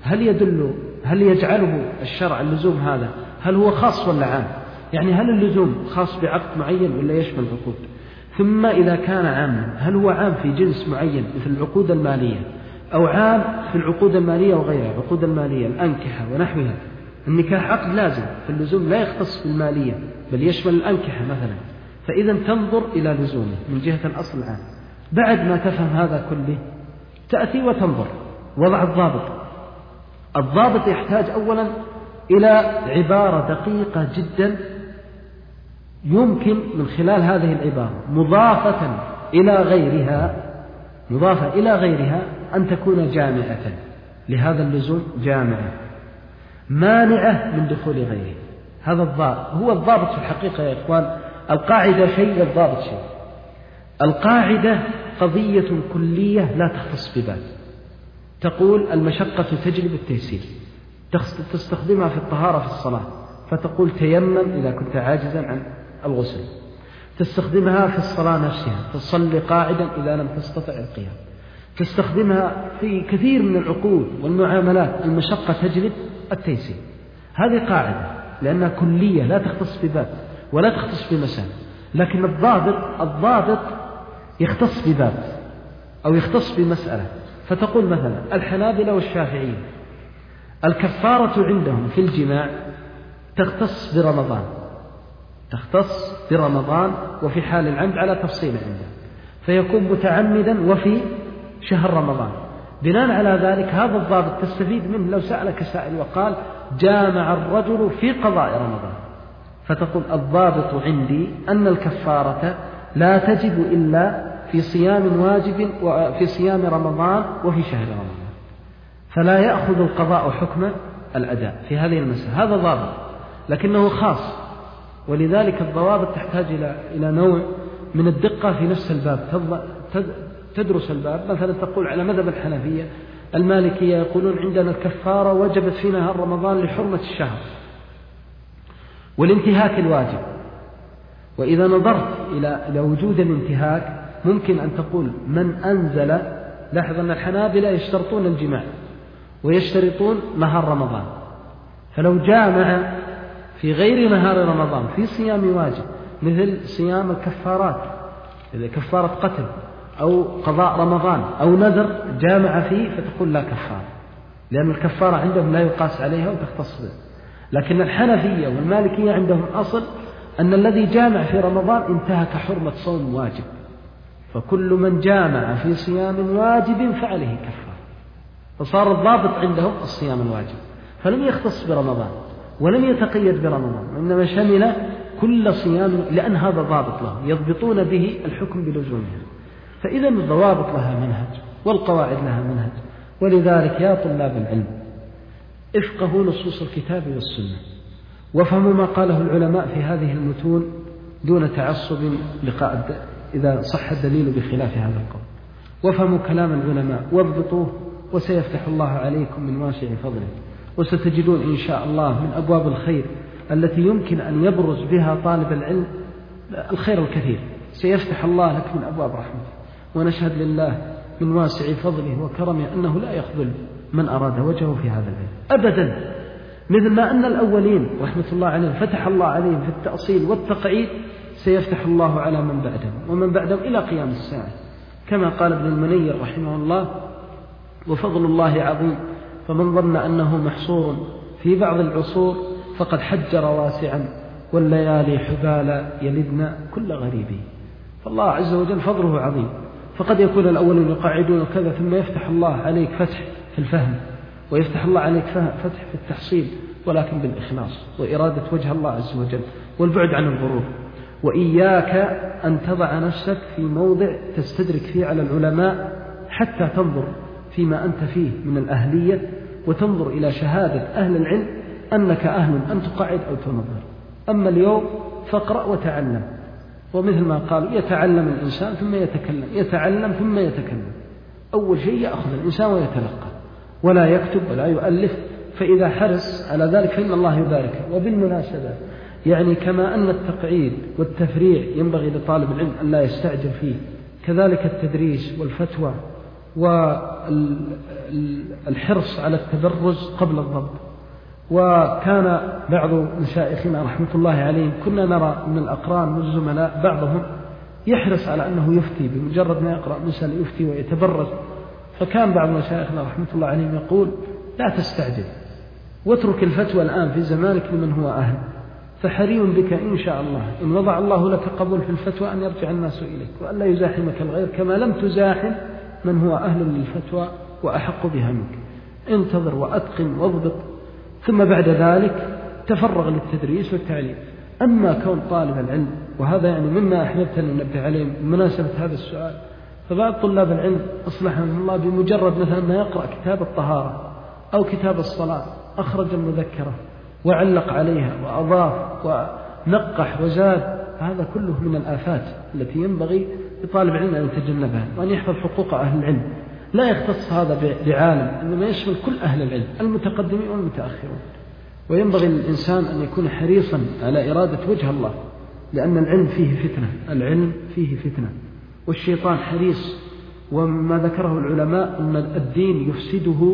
هل يجعله الشرع اللزوم هذا هل هو خاص ولا عام؟ يعني هل اللزوم خاص بعقد معين ولا يشمل العقود؟ ثم إذا كان عاما هل هو عام في جنس معين مثل العقود المالية، أو عام في العقود المالية وغيرها، العقود المالية الأنكحة ونحوها. النكاح عقد لازم، فاللزوم لا يختص بالمالية بل يشمل الأنكحة مثلا. فإذا تنظر إلى لزومه من جهة الأصل العام. بعد ما تفهم هذا كله تأتي وتنظر وضع الضابط يحتاج أولا إلى عبارة دقيقة جدا يمكن من خلال هذه العبارة مضافة إلى غيرها أن تكون جامعة لهذا اللزوم، جامعة مانعة من دخول غيره. هذا الضابط هو الضابط في الحقيقة يا إخوان. القاعدة شيء والضابط شيء. القاعدة قضية كلية لا تختص بباب. تقول المشقة تجلب التيسير، تستخدمها في الطهارة في الصلاة فتقول تيمم إذا كنت عاجزا عن الغسل. تستخدمها في الصلاة نفسها، تصلي قاعدا إذا لم تستطع القيام. تستخدمها في كثير من العقود والمعاملات، المشقة تجلب التيسير. هذه قاعدة لأنها كلية لا تختص بباب ولا تختص بمسألة. لكن الضابط يختص بباب أو يختص بمسألة، فتقول مثلا الحنابلة والشافعية الكفارة عندهم في الجماع تختص برمضان وفي حال العمد على تفصيل عنده، فيكون متعمدا وفي شهر رمضان. بناء على ذلك هذا الضابط تستفيد منه لو سألك سائل وقال جامع الرجل في قضاء رمضان، فتقول الضابط عندي أن الكفارة لا تجب إلا في صيام واجب وفي صيام رمضان وفي شهر رمضان، فلا يأخذ القضاء حكم الأداء في هذه المسألة. هذا ضابط لكنه خاص، ولذلك الضوابط تحتاج إلى نوع من الدقة في نفس الباب. تدرس الباب، مثلا تقول على مذهب الحنفية المالكية يقولون عندنا الكفارة وجبت في نهار رمضان لحرمة الشهر والانتهاك الواجب، وإذا نظرت إلى وجود الانتهاك ممكن أن تقول من أنزل، لاحظ أن الحنابلة يشترطون الجماع ويشترطون نهار رمضان، فلو جامع في غير نهار رمضان في صيام واجب مثل صيام الكفارات، إذا كفارة قتل أو قضاء رمضان أو نذر جامع فيه، فتقول لا كفارة، لأن الكفارة عندهم لا يقاس عليها وتختص به. لكن الحنفية والمالكية عندهم أصل أن الذي جامع في رمضان انتهك حرمة صوم واجب، فكل من جامع في صيام واجب فعليه كفارة، فصار الضابط عندهم الصيام الواجب، فلم يختص برمضان ولم يتقيد برمضان، وإنما شمل كل صيام، لأن هذا ضابط له يضبطون به الحكم بلزومها. فإذا الضوابط لها منهج والقواعد لها منهج، ولذلك يا طلاب العلم افقهوا نصوص الكتاب والسنة وافهموا ما قاله العلماء في هذه المتون دون تعصب إذا صح الدليل بخلاف هذا القول، وافهموا كلام العلماء واضبطوه، وسيفتح الله عليكم من واسع فضله، وستجدون إن شاء الله من أبواب الخير التي يمكن أن يبرز بها طالب العلم الخير الكثير، سيفتح الله لك من أبواب رحمته. ونشهد لله من واسع فضله وكرمه أنه لا يخذل من أراد وجهه في هذا العلم أبدا، مثل ما أن الأولين رحمة الله عليهم فتح الله عليهم في التأصيل والتقعيد، سيفتح الله على من بعدهم ومن بعدهم إلى قيام الساعة، كما قال ابن المنير رحمه الله وفضل الله عظيم، فمن ظن أنه محصور في بعض العصور فقد حجر واسعا، والليالي حبال يلدن كل غريب. فالله عز وجل فضله عظيم، فقد يكون الأولون يقعدون كذا ثم يفتح الله عليك فتح في الفهم، ويفتح الله عليك فتح في التحصيل، ولكن بالإخلاص وإرادة وجه الله عز وجل والبعد عن الغرور. وإياك أن تضع نفسك في موضع تستدرك فيه على العلماء حتى تنظر فيما أنت فيه من الأهلية، وتنظر إلى شهادة أهل العلم أنك أهل أن تقعد أو تنظر. أما اليوم فاقرأ وتعلم، ومثل ما قالوا يتعلم الإنسان ثم يتكلم، يتعلم ثم يتكلم. أول شيء يأخذ الإنسان ويتلقى ولا يكتب ولا يؤلف، فإذا حرص على ذلك فإن الله يبارك. وبالمناسبة يعني كما أن التقعيد والتفريع ينبغي لطالب العلم أن لا يستعجل فيه، كذلك التدريس والفتوى والحرص على التبرز قبل الضبط. وكان بعض مشايخنا رحمة الله عليهم كنا نرى من الأقران والزملاء بعضهم يحرص على أنه يفتي، بمجرد ما يقرأ مسألة يفتي ويتبرز. فكان بعض مشايخنا رحمة الله عليهم يقول لا تستعجل، واترك الفتوى الآن في زمانك لمن هو أهل، فحري بك إن شاء الله إن وضع الله لك قبول في الفتوى أن يرجع الناس إليك، وأن لا يزاحمك الغير كما لم تزاحم من هو أهل للفتوى وأحق بها منك. انتظر وأتقن واضبط، ثم بعد ذلك تفرغ للتدريس والتعليم. أما كون طالب العلم، وهذا يعني مما أحببت أن ننبه عليه بمناسبة هذا السؤال، فبعض طلاب العلم أصلحهم الله بمجرد مثلا ما يقرأ كتاب الطهارة أو كتاب الصلاة أخرج المذكرة وعلق عليها وأضاف ونقح وزاد، هذا كله من الآفات التي ينبغي لطالب العلم أن يتجنبها وأن يحفظ حقوق أهل العلم. لا يختص هذا بعالم، إنما يشمل كل أهل العلم المتقدمين والمتأخرون. وينبغي للإنسان أن يكون حريصا على إرادة وجه الله، لأن العلم فيه فتنة، العلم فيه فتنة، والشيطان حريص. وما ذكره العلماء أن الدين يفسده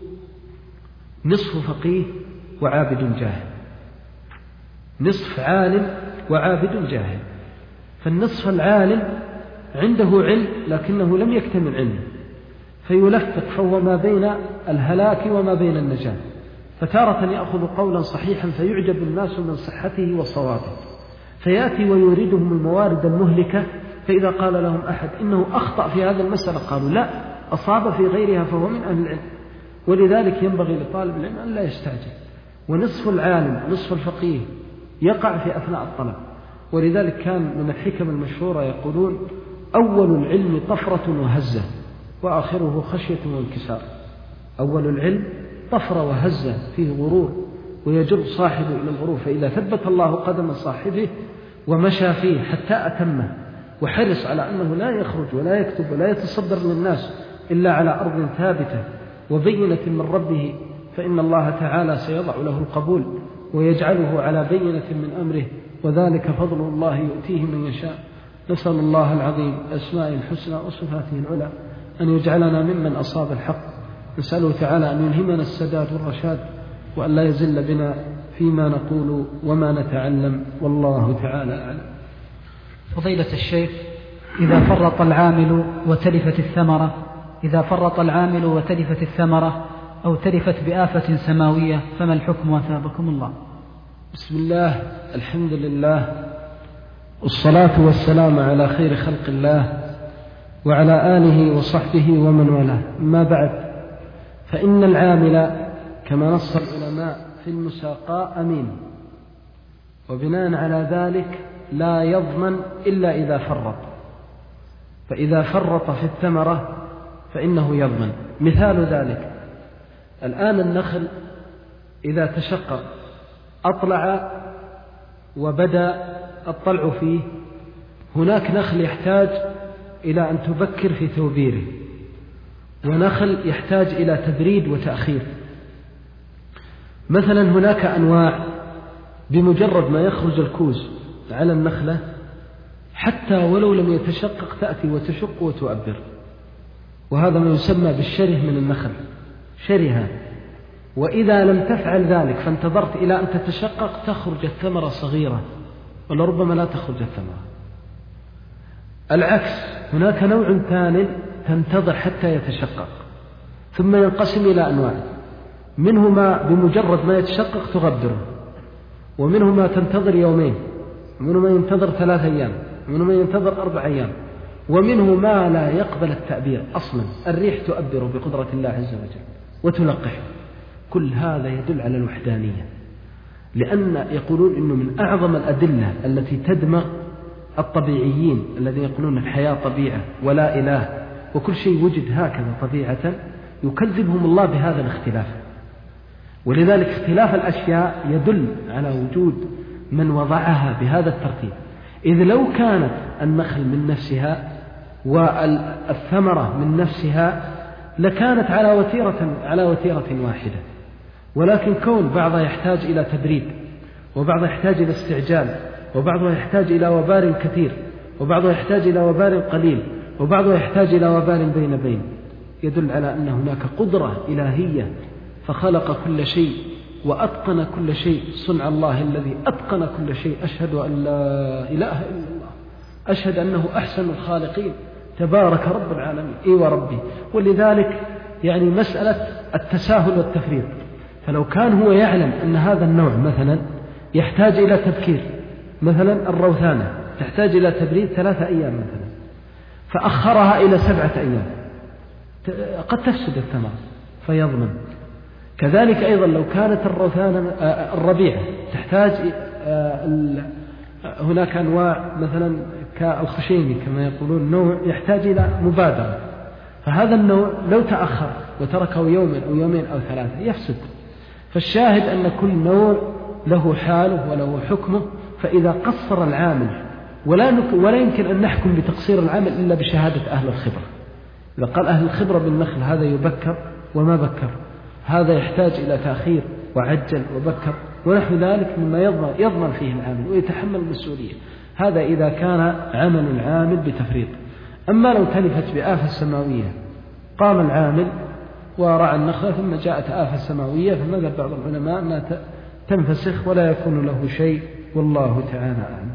نصف فقيه وعابد جاهل، نصف عالم وعابد جاهل. فالنصف العالم عنده علم لكنه لم يكتمل علمه، فيلفق فهو ما بين الهلاك وما بين النجاة، فتارة يأخذ قولا صحيحا فيعجب الناس من صحته وصوابه، فيأتي ويوردهم الموارد المهلكة، فإذا قال لهم أحد إنه أخطأ في هذا المسألة قالوا لا، أصاب في غيرها فهو من أهل العلم. ولذلك ينبغي لطالب العلم أن لا يستعجل، ونصف العالم نصف الفقيه يقع في أثناء الطلب. ولذلك كان من الحكم المشهورة يقولون أول العلم طفرة وهزة وآخره خشية وانكسار. أول العلم طفرة وهزة فيه غرور ويجر صاحبه إلى الغرور، فإذا ثبت الله قدم صاحبه ومشى فيه حتى أتمه وحرص على أنه لا يخرج ولا يكتب ولا يتصدر للناس إلا على أرض ثابتة وبينة من ربه، فإن الله تعالى سيضع له القبول ويجعله على بينة من أمره، وذلك فضل الله يؤتيه من يشاء. نسأل الله العظيم أسماء الحسنى وصفاته العلى أن يجعلنا ممن أصاب الحق، نسأله تعالى أن يلهمنا السداد والرشاد، وأن لا يزل بنا فيما نقول وما نتعلم، والله تعالى أعلم. فضيلة الشيخ، إذا فرط العامل وتلفت الثمرة أو تلفت بآفة سماوية فما الحكم أثابكم الله؟ بسم الله، الحمد لله، والصلاة والسلام على خير خلق الله وعلى آله وصحبه ومن والاه، ما بعد، فإن العامل كما نص العلماء في المساقاة أمين، وبناء على ذلك لا يضمن إلا إذا فرط، فإذا فرط في الثمرة فإنه يضمن. مثال ذلك الآن النخل إذا تشقق أطلع وبدأ الطلع فيه، هناك نخل يحتاج إلى أن تبكر في توبيره، ونخل يحتاج إلى تبريد وتأخير. مثلا هناك أنواع بمجرد ما يخرج الكوز على النخلة حتى ولو لم يتشقق تأتي وتشق وتؤبر، وهذا ما يسمى بالشره من النخل، شرها. وإذا لم تفعل ذلك فانتظرت إلى أن تتشقق تخرج الثمرة صغيرة ولربما لا تخرج الثمرة. العكس، هناك نوع ثاني تنتظر حتى يتشقق ثم ينقسم إلى أنواع، منه ما بمجرد ما يتشقق تغبره، ومنه ما تنتظر يومين، ومنه ما ينتظر 3 أيام، ومنه ما ينتظر 4 أيام، ومنه ما لا يقبل التأبير أصلا، الريح تؤبر بقدرة الله عز وجل وتلقح. كل هذا يدل على الوحدانية، لأن يقولون إنه من أعظم الأدلة التي تدمغ الطبيعيين الذين يقولون الحياة طبيعة ولا إله وكل شيء وجد هكذا طبيعة، يكذبهم الله بهذا الاختلاف. ولذلك اختلاف الأشياء يدل على وجود من وضعها بهذا الترتيب. إذ لو كانت النخل من نفسها والثمرة من نفسها لكانت على وتيرة واحدة، ولكن كون بعضها يحتاج إلى تبريد، وبعضها يحتاج إلى استعجال، وبعضها يحتاج إلى وبار كثير، وبعضها يحتاج إلى وبار قليل، وبعضها يحتاج إلى وبار بين، يدل على أن هناك قدرة إلهية فخلق كل شيء وأتقن كل شيء، صنع الله الذي أتقن كل شيء. أشهد أن لا إله إلا الله، أشهد أنه أحسن الخالقين، تبارك رب العالمين. وربي. ولذلك يعني مسألة التساهل والتفريط، فلو كان هو يعلم أن هذا النوع مثلا يحتاج إلى تبكير، مثلا الروثانة تحتاج إلى تبريد 3 أيام مثلا، فأخرها إلى 7 أيام، قد تفسد الثمرة فيضمن. كذلك أيضا لو كانت الروثانة الربيع تحتاج، هناك أنواع مثلا كالخشيمي كما يقولون نوع يحتاج إلى مبادرة، فهذا النوع لو تأخر وتركه يوما أو يومين أو 3 يفسد. فالشاهد أن كل نوع له حاله وله حكمه، فإذا قصر العامل ولا يمكن أن نحكم بتقصير العامل إلا بشهادة أهل الخبرة. إذا قال أهل الخبرة بالنخل هذا يبكر وما بكر، هذا يحتاج إلى تأخير وعجل وبكر ونحو ذلك مما يضمن فيه العامل ويتحمل المسؤولية، هذا إذا كان عمل العامل بتفريط. أما لو تلفت بآفة سماوية قام العامل ورعى النخلة ثم جاءت آفة سماوية، فماذا بعض العلماء أنها تنفسخ ولا يكون له شيء، والله تعالى أعلم.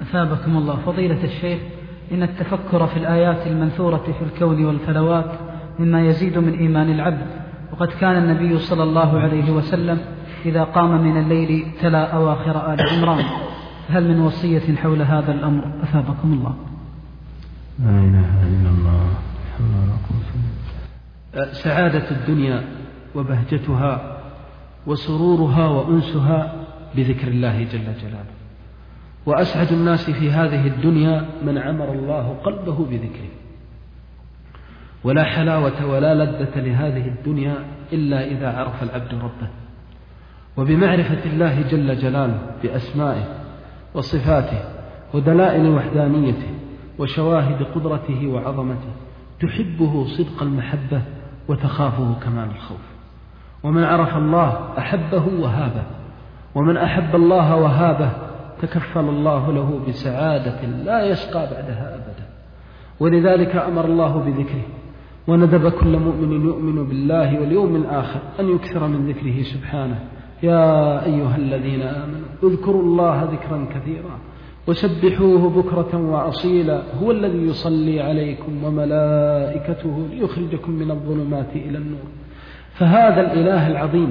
أثابكم الله. فضيلة الشيخ، إن التفكر في الآيات المنثورة في الكون والفلوات مما يزيد من إيمان العبد، وقد كان النبي صلى الله عليه وسلم إذا قام من الليل تلا أواخر آل عمران. هل من وصية حول هذا الأمر؟ أثابكم الله. لا إله إلا الله. سعادة الدنيا وبهجتها وسرورها وأنسها بذكر الله جل جلاله، وأسعد الناس في هذه الدنيا من عمر الله قلبه بذكره. ولا حلاوة ولا لذة لهذه الدنيا إلا إذا عرف العبد ربه، وبمعرفة الله جل جلاله بأسمائه وصفاته ودلائل وحدانيته وشواهد قدرته وعظمته، تحبه صدق المحبة وتخافه كمال الخوف. ومن عرف الله أحبه وهابه، ومن أحب الله وهابه تكفل الله له بسعادة لا يشقى بعدها أبدا. ولذلك أمر الله بذكره، وندب كل مؤمن يؤمن بالله واليوم الآخر أن يكثر من ذكره سبحانه. يا أيها الذين آمنوا اذكروا الله ذكرا كثيرا وسبحوه بكرة وأصيلا، هو الذي يصلي عليكم وملائكته ليخرجكم من الظلمات إلى النور. فهذا الإله العظيم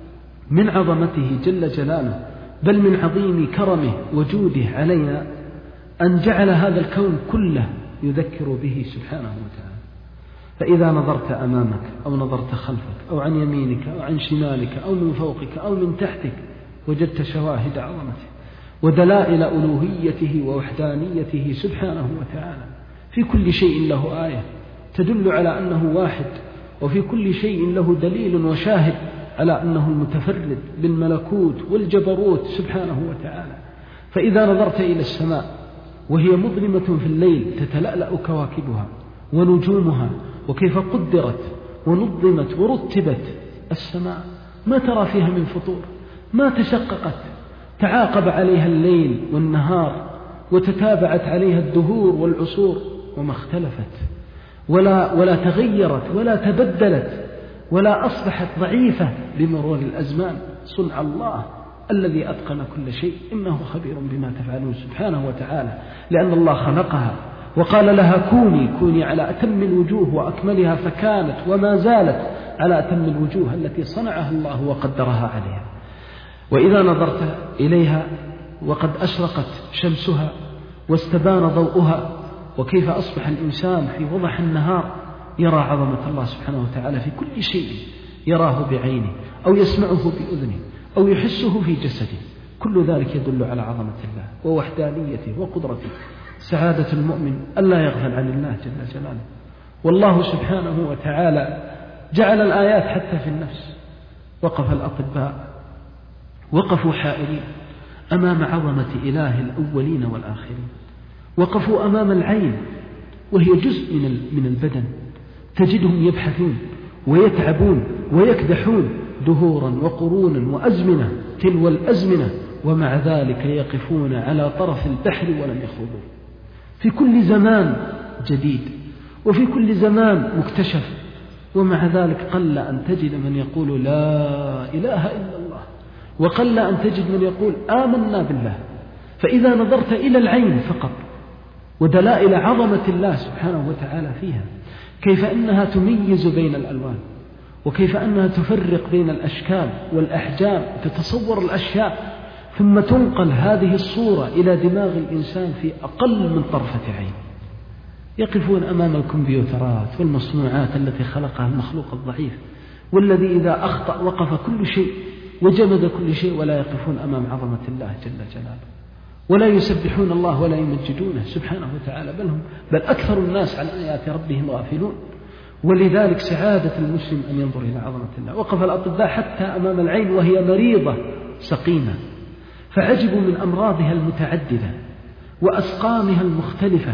من عظمته جل جلاله، بل من عظيم كرمه وجوده علينا، أن جعل هذا الكون كله يذكر به سبحانه وتعالى. فإذا نظرت أمامك أو نظرت خلفك أو عن يمينك أو عن شمالك أو من فوقك أو من تحتك، وجدت شواهد عظمته ودلائل ألوهيته ووحدانيته سبحانه وتعالى. في كل شيء له آية تدل على أنه واحد، وفي كل شيء له دليل وشاهد على أنه المتفرد بالملكوت والجبروت سبحانه وتعالى. فإذا نظرت إلى السماء وهي مظلمة في الليل تتلألأ كواكبها ونجومها، وكيف قدرت ونظمت ورتبت السماء، ما ترى فيها من فطور، ما تشققت، تعاقب عليها الليل والنهار، وتتابعت عليها الدهور والعصور، وما اختلفت ولا تغيرت ولا تبدلت ولا أصبحت ضعيفة بمرور الأزمان. صنع الله الذي أتقن كل شيء، إنه خبير بما تفعلون سبحانه وتعالى. لأن الله خلقها وقال لها كوني على أتم الوجوه وأكملها، فكانت وما زالت على أتم الوجوه التي صنعها الله وقدرها عليها. وإذا نظرت إليها وقد أشرقت شمسها واستبان ضوءها، وكيف أصبح الإنسان في وضح النهار يرى عظمة الله سبحانه وتعالى في كل شيء، يراه بعينه أو يسمعه بأذنه أو يحسه في جسده، كل ذلك يدل على عظمة الله ووحدانيته وقدرته. سعادة المؤمن ألا يغفل عن الله جل جلاله. والله سبحانه وتعالى جعل الآيات حتى في النفس. وقف الأطباء وقفوا حائرين أمام عظمة إله الأولين والآخرين، وقفوا أمام العين وهي جزء من البدن، تجدهم يبحثون ويتعبون ويكدحون دهورا وقرونا وأزمنة تلو الأزمنة، ومع ذلك يقفون على طرف البحر ولم يخوضوا. في كل زمان جديد وفي كل زمان مكتشف، ومع ذلك قل أن تجد من يقول لا إله إلا الله، وقل أن تجد من يقول آمنا بالله. فإذا نظرت إلى العين فقط ودلائل عظمة الله سبحانه وتعالى فيها، كيف أنها تميز بين الألوان، وكيف أنها تفرق بين الأشكال والأحجام، تتصور الأشياء ثم تنقل هذه الصورة إلى دماغ الإنسان في أقل من طرفة عين. يقفون أمام الكمبيوترات والمصنوعات التي خلقها المخلوق الضعيف، والذي إذا أخطأ وقف كل شيء وجمد كل شيء، ولا يقفون أمام عظمة الله جل جلاله، ولا يسبحون الله ولا يمجدونه سبحانه وتعالى، بل أكثر الناس عن آيات ربهم غافلون. ولذلك سعادة المسلم أن ينظر إلى عظمة الله. وقف الأطباء حتى أمام العين وهي مريضة سقيمة، فعجبوا من أمراضها المتعددة وأسقامها المختلفة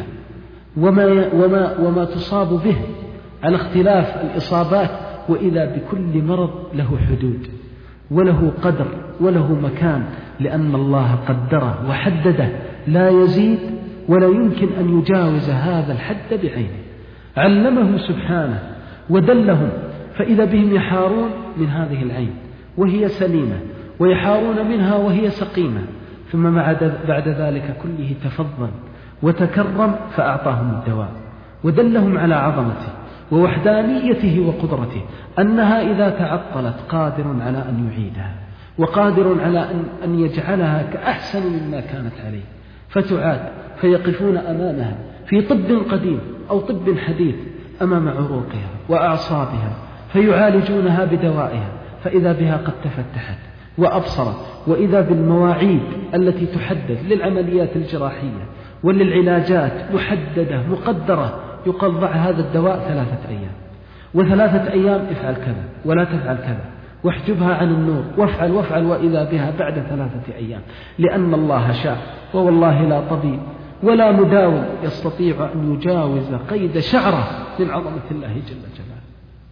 وما تصاب به على اختلاف الإصابات، وإذا بكل مرض له حدود وله قدر وله مكان، لأن الله قدره وحدده لا يزيد ولا يمكن أن يجاوز هذا الحد بعينه. علمهم سبحانه ودلهم، فإذا بهم يحارون من هذه العين وهي سليمة، ويحارون منها وهي سقيمة، ثم بعد ذلك كله تفضل وتكرم فأعطاهم الدواء ودلهم على عظمته ووحدانيته وقدرته، أنها إذا تعطلت قادر على أن يعيدها، وقادر على أن يجعلها كأحسن مما كانت عليه، فتعاد، فيقفون أمامها في طب قديم أو طب حديث أمام عروقها وأعصابها، فيعالجونها بدوائها، فإذا بها قد تفتحت وأبصرت، وإذا بالمواعيد التي تحدد للعمليات الجراحية وللعلاجات محددة مقدرة، يقال ضع هذا الدواء 3 أيام، و3 أيام افعل كذا ولا تفعل كذا، واحجبها عن النور، وافعل، وإذا بها بعد 3 أيام، لأن الله شاء. ووالله لا طبيب ولا مداوي يستطيع أن يجاوز قيد شعرة من عظمة الله جل جلاله.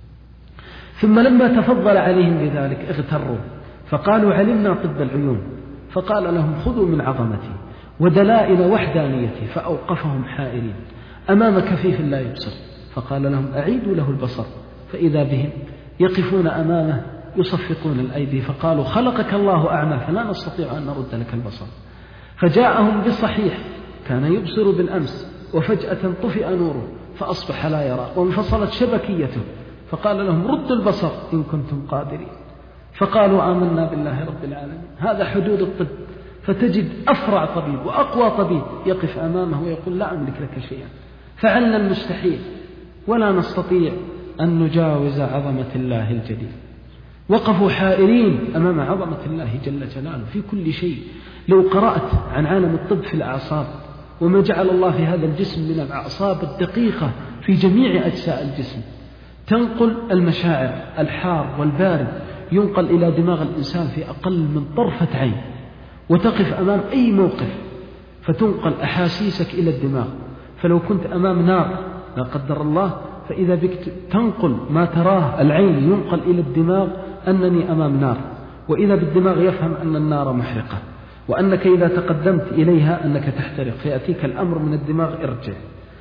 ثم لما تفضل عليهم بذلك اغتروا، فقالوا علمنا طب العيون، فقال لهم خذوا من عظمتي ودلائل وحدانيتي، فأوقفهم حائرين أمام كفيف لا يبصر، فقال لهم أعيدوا له البصر، فإذا بهم يقفون أمامه يصفقون الأيدي، فقالوا خلقك الله أعمى فلا نستطيع أن نرد لك البصر. فجاءهم بصحيح كان يبصر بالأمس، وفجأة طفئ نوره فأصبح لا يرى، وانفصلت شبكيته، فقال لهم ردوا البصر إن كنتم قادرين، فقالوا آمنا بالله رب العالمين. هذا حدود الطب، فتجد أفرع طبيب وأقوى طبيب يقف أمامه ويقول لا أملك لك شيئا، فعلنا المستحيل ولا نستطيع أن نجاوز عظمة الله الجليل. وقفوا حائرين أمام عظمة الله جل جلاله في كل شيء. لو قرأت عن عالم الطب في الأعصاب وما جعل الله في هذا الجسم من الأعصاب الدقيقة في جميع أجزاء الجسم، تنقل المشاعر، الحار والبارد ينقل إلى دماغ الإنسان في أقل من طرفة عين، وتقف أمام أي موقف فتنقل أحاسيسك إلى الدماغ. فلو كنت أمام نار لا قدر الله، فإذا بك تنقل ما تراه العين ينقل إلى الدماغ أنني أمام نار، وإذا بالدماغ يفهم أن النار محرقة، وأنك إذا تقدمت إليها أنك تحترق، فيأتيك الأمر من الدماغ ارجع،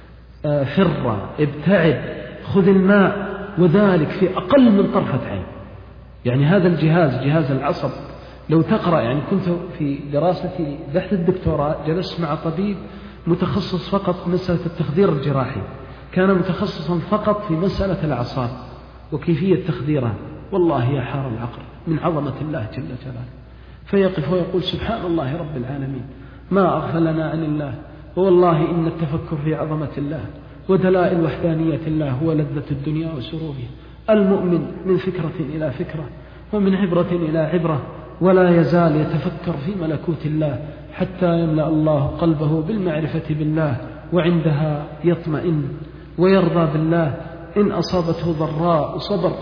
فر، ابتعد، خذ الماء، وذلك في أقل من طرفة عين. يعني هذا الجهاز، جهاز العصب، لو تقرأ، يعني كنت في دراستي بحث الدكتوراه جلست مع طبيب متخصص فقط في مسألة التخدير الجراحي، كان متخصصا فقط في مسألة الأعصاب وكيفية تخديرها. والله يا حار العقل من عظمة الله جل جلاله، فيقف ويقول سبحان الله رب العالمين ما أغفلنا عن الله. والله إن التفكر في عظمة الله ودلائل وحدانية الله هو لذة الدنيا وسرورها. المؤمن من فكرة إلى فكرة ومن عبرة إلى عبرة، ولا يزال يتفكر في ملكوت الله حتى يملأ الله قلبه بالمعرفة بالله، وعندها يطمئن ويرضى بالله. إن أصابته ضراء صبر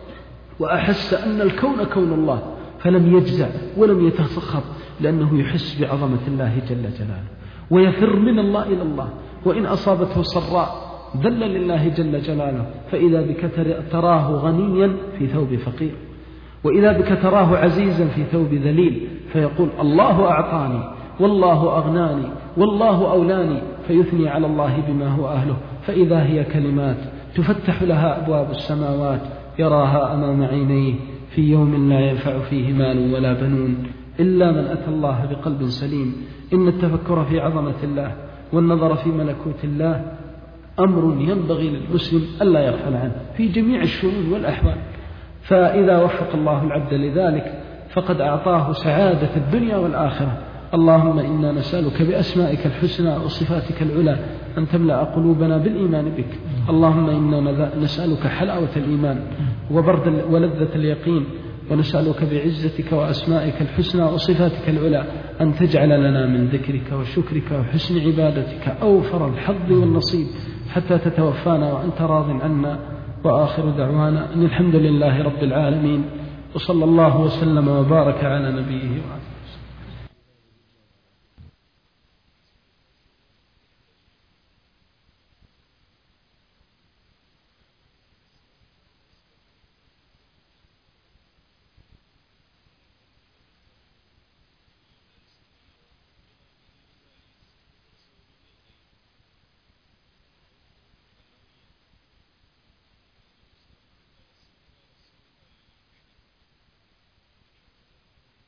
وأحس أن الكون كون الله، فلم يجزع ولم يتسخط، لأنه يحس بعظمة الله جل جلاله ويفر من الله إلى الله. وإن أصابته سراء ذل لله جل جلاله، فإذا بك تراه غنيا في ثوب فقير، وإذا بك تراه عزيزا في ثوب ذليل، فيقول الله أعطاني والله أغناني والله أولاني، فيثني على الله بما هو أهله. فإذا هي كلمات تفتح لها أبواب السماوات، يراها أمام عينيه في يوم لا ينفع فيه مال ولا بنون إلا من أتى الله بقلب سليم. إن التفكر في عظمة الله والنظر في ملكوت الله أمر ينبغي للمسلم ألا يغفل عنه في جميع الشؤون والأحوال. فإذا وفق الله العبد لذلك فقد أعطاه سعادة الدنيا والآخرة. اللهم إنا نسألك بأسمائك الحسنى وصفاتك العلى أن تملأ قلوبنا بالإيمان بك. اللهم إنا نسألك حلاوة الإيمان وبرد ولذة اليقين، ونسألك بعزتك وأسمائك الحسنى وصفاتك العلى أن تجعل لنا من ذكرك وشكرك وحسن عبادتك أوفر الحظ والنصيب حتى تتوفانا وأنت راض عنا. وآخر دعوانا أن الحمد لله رب العالمين، وصلى الله وسلم وبارك على نبيه وعلى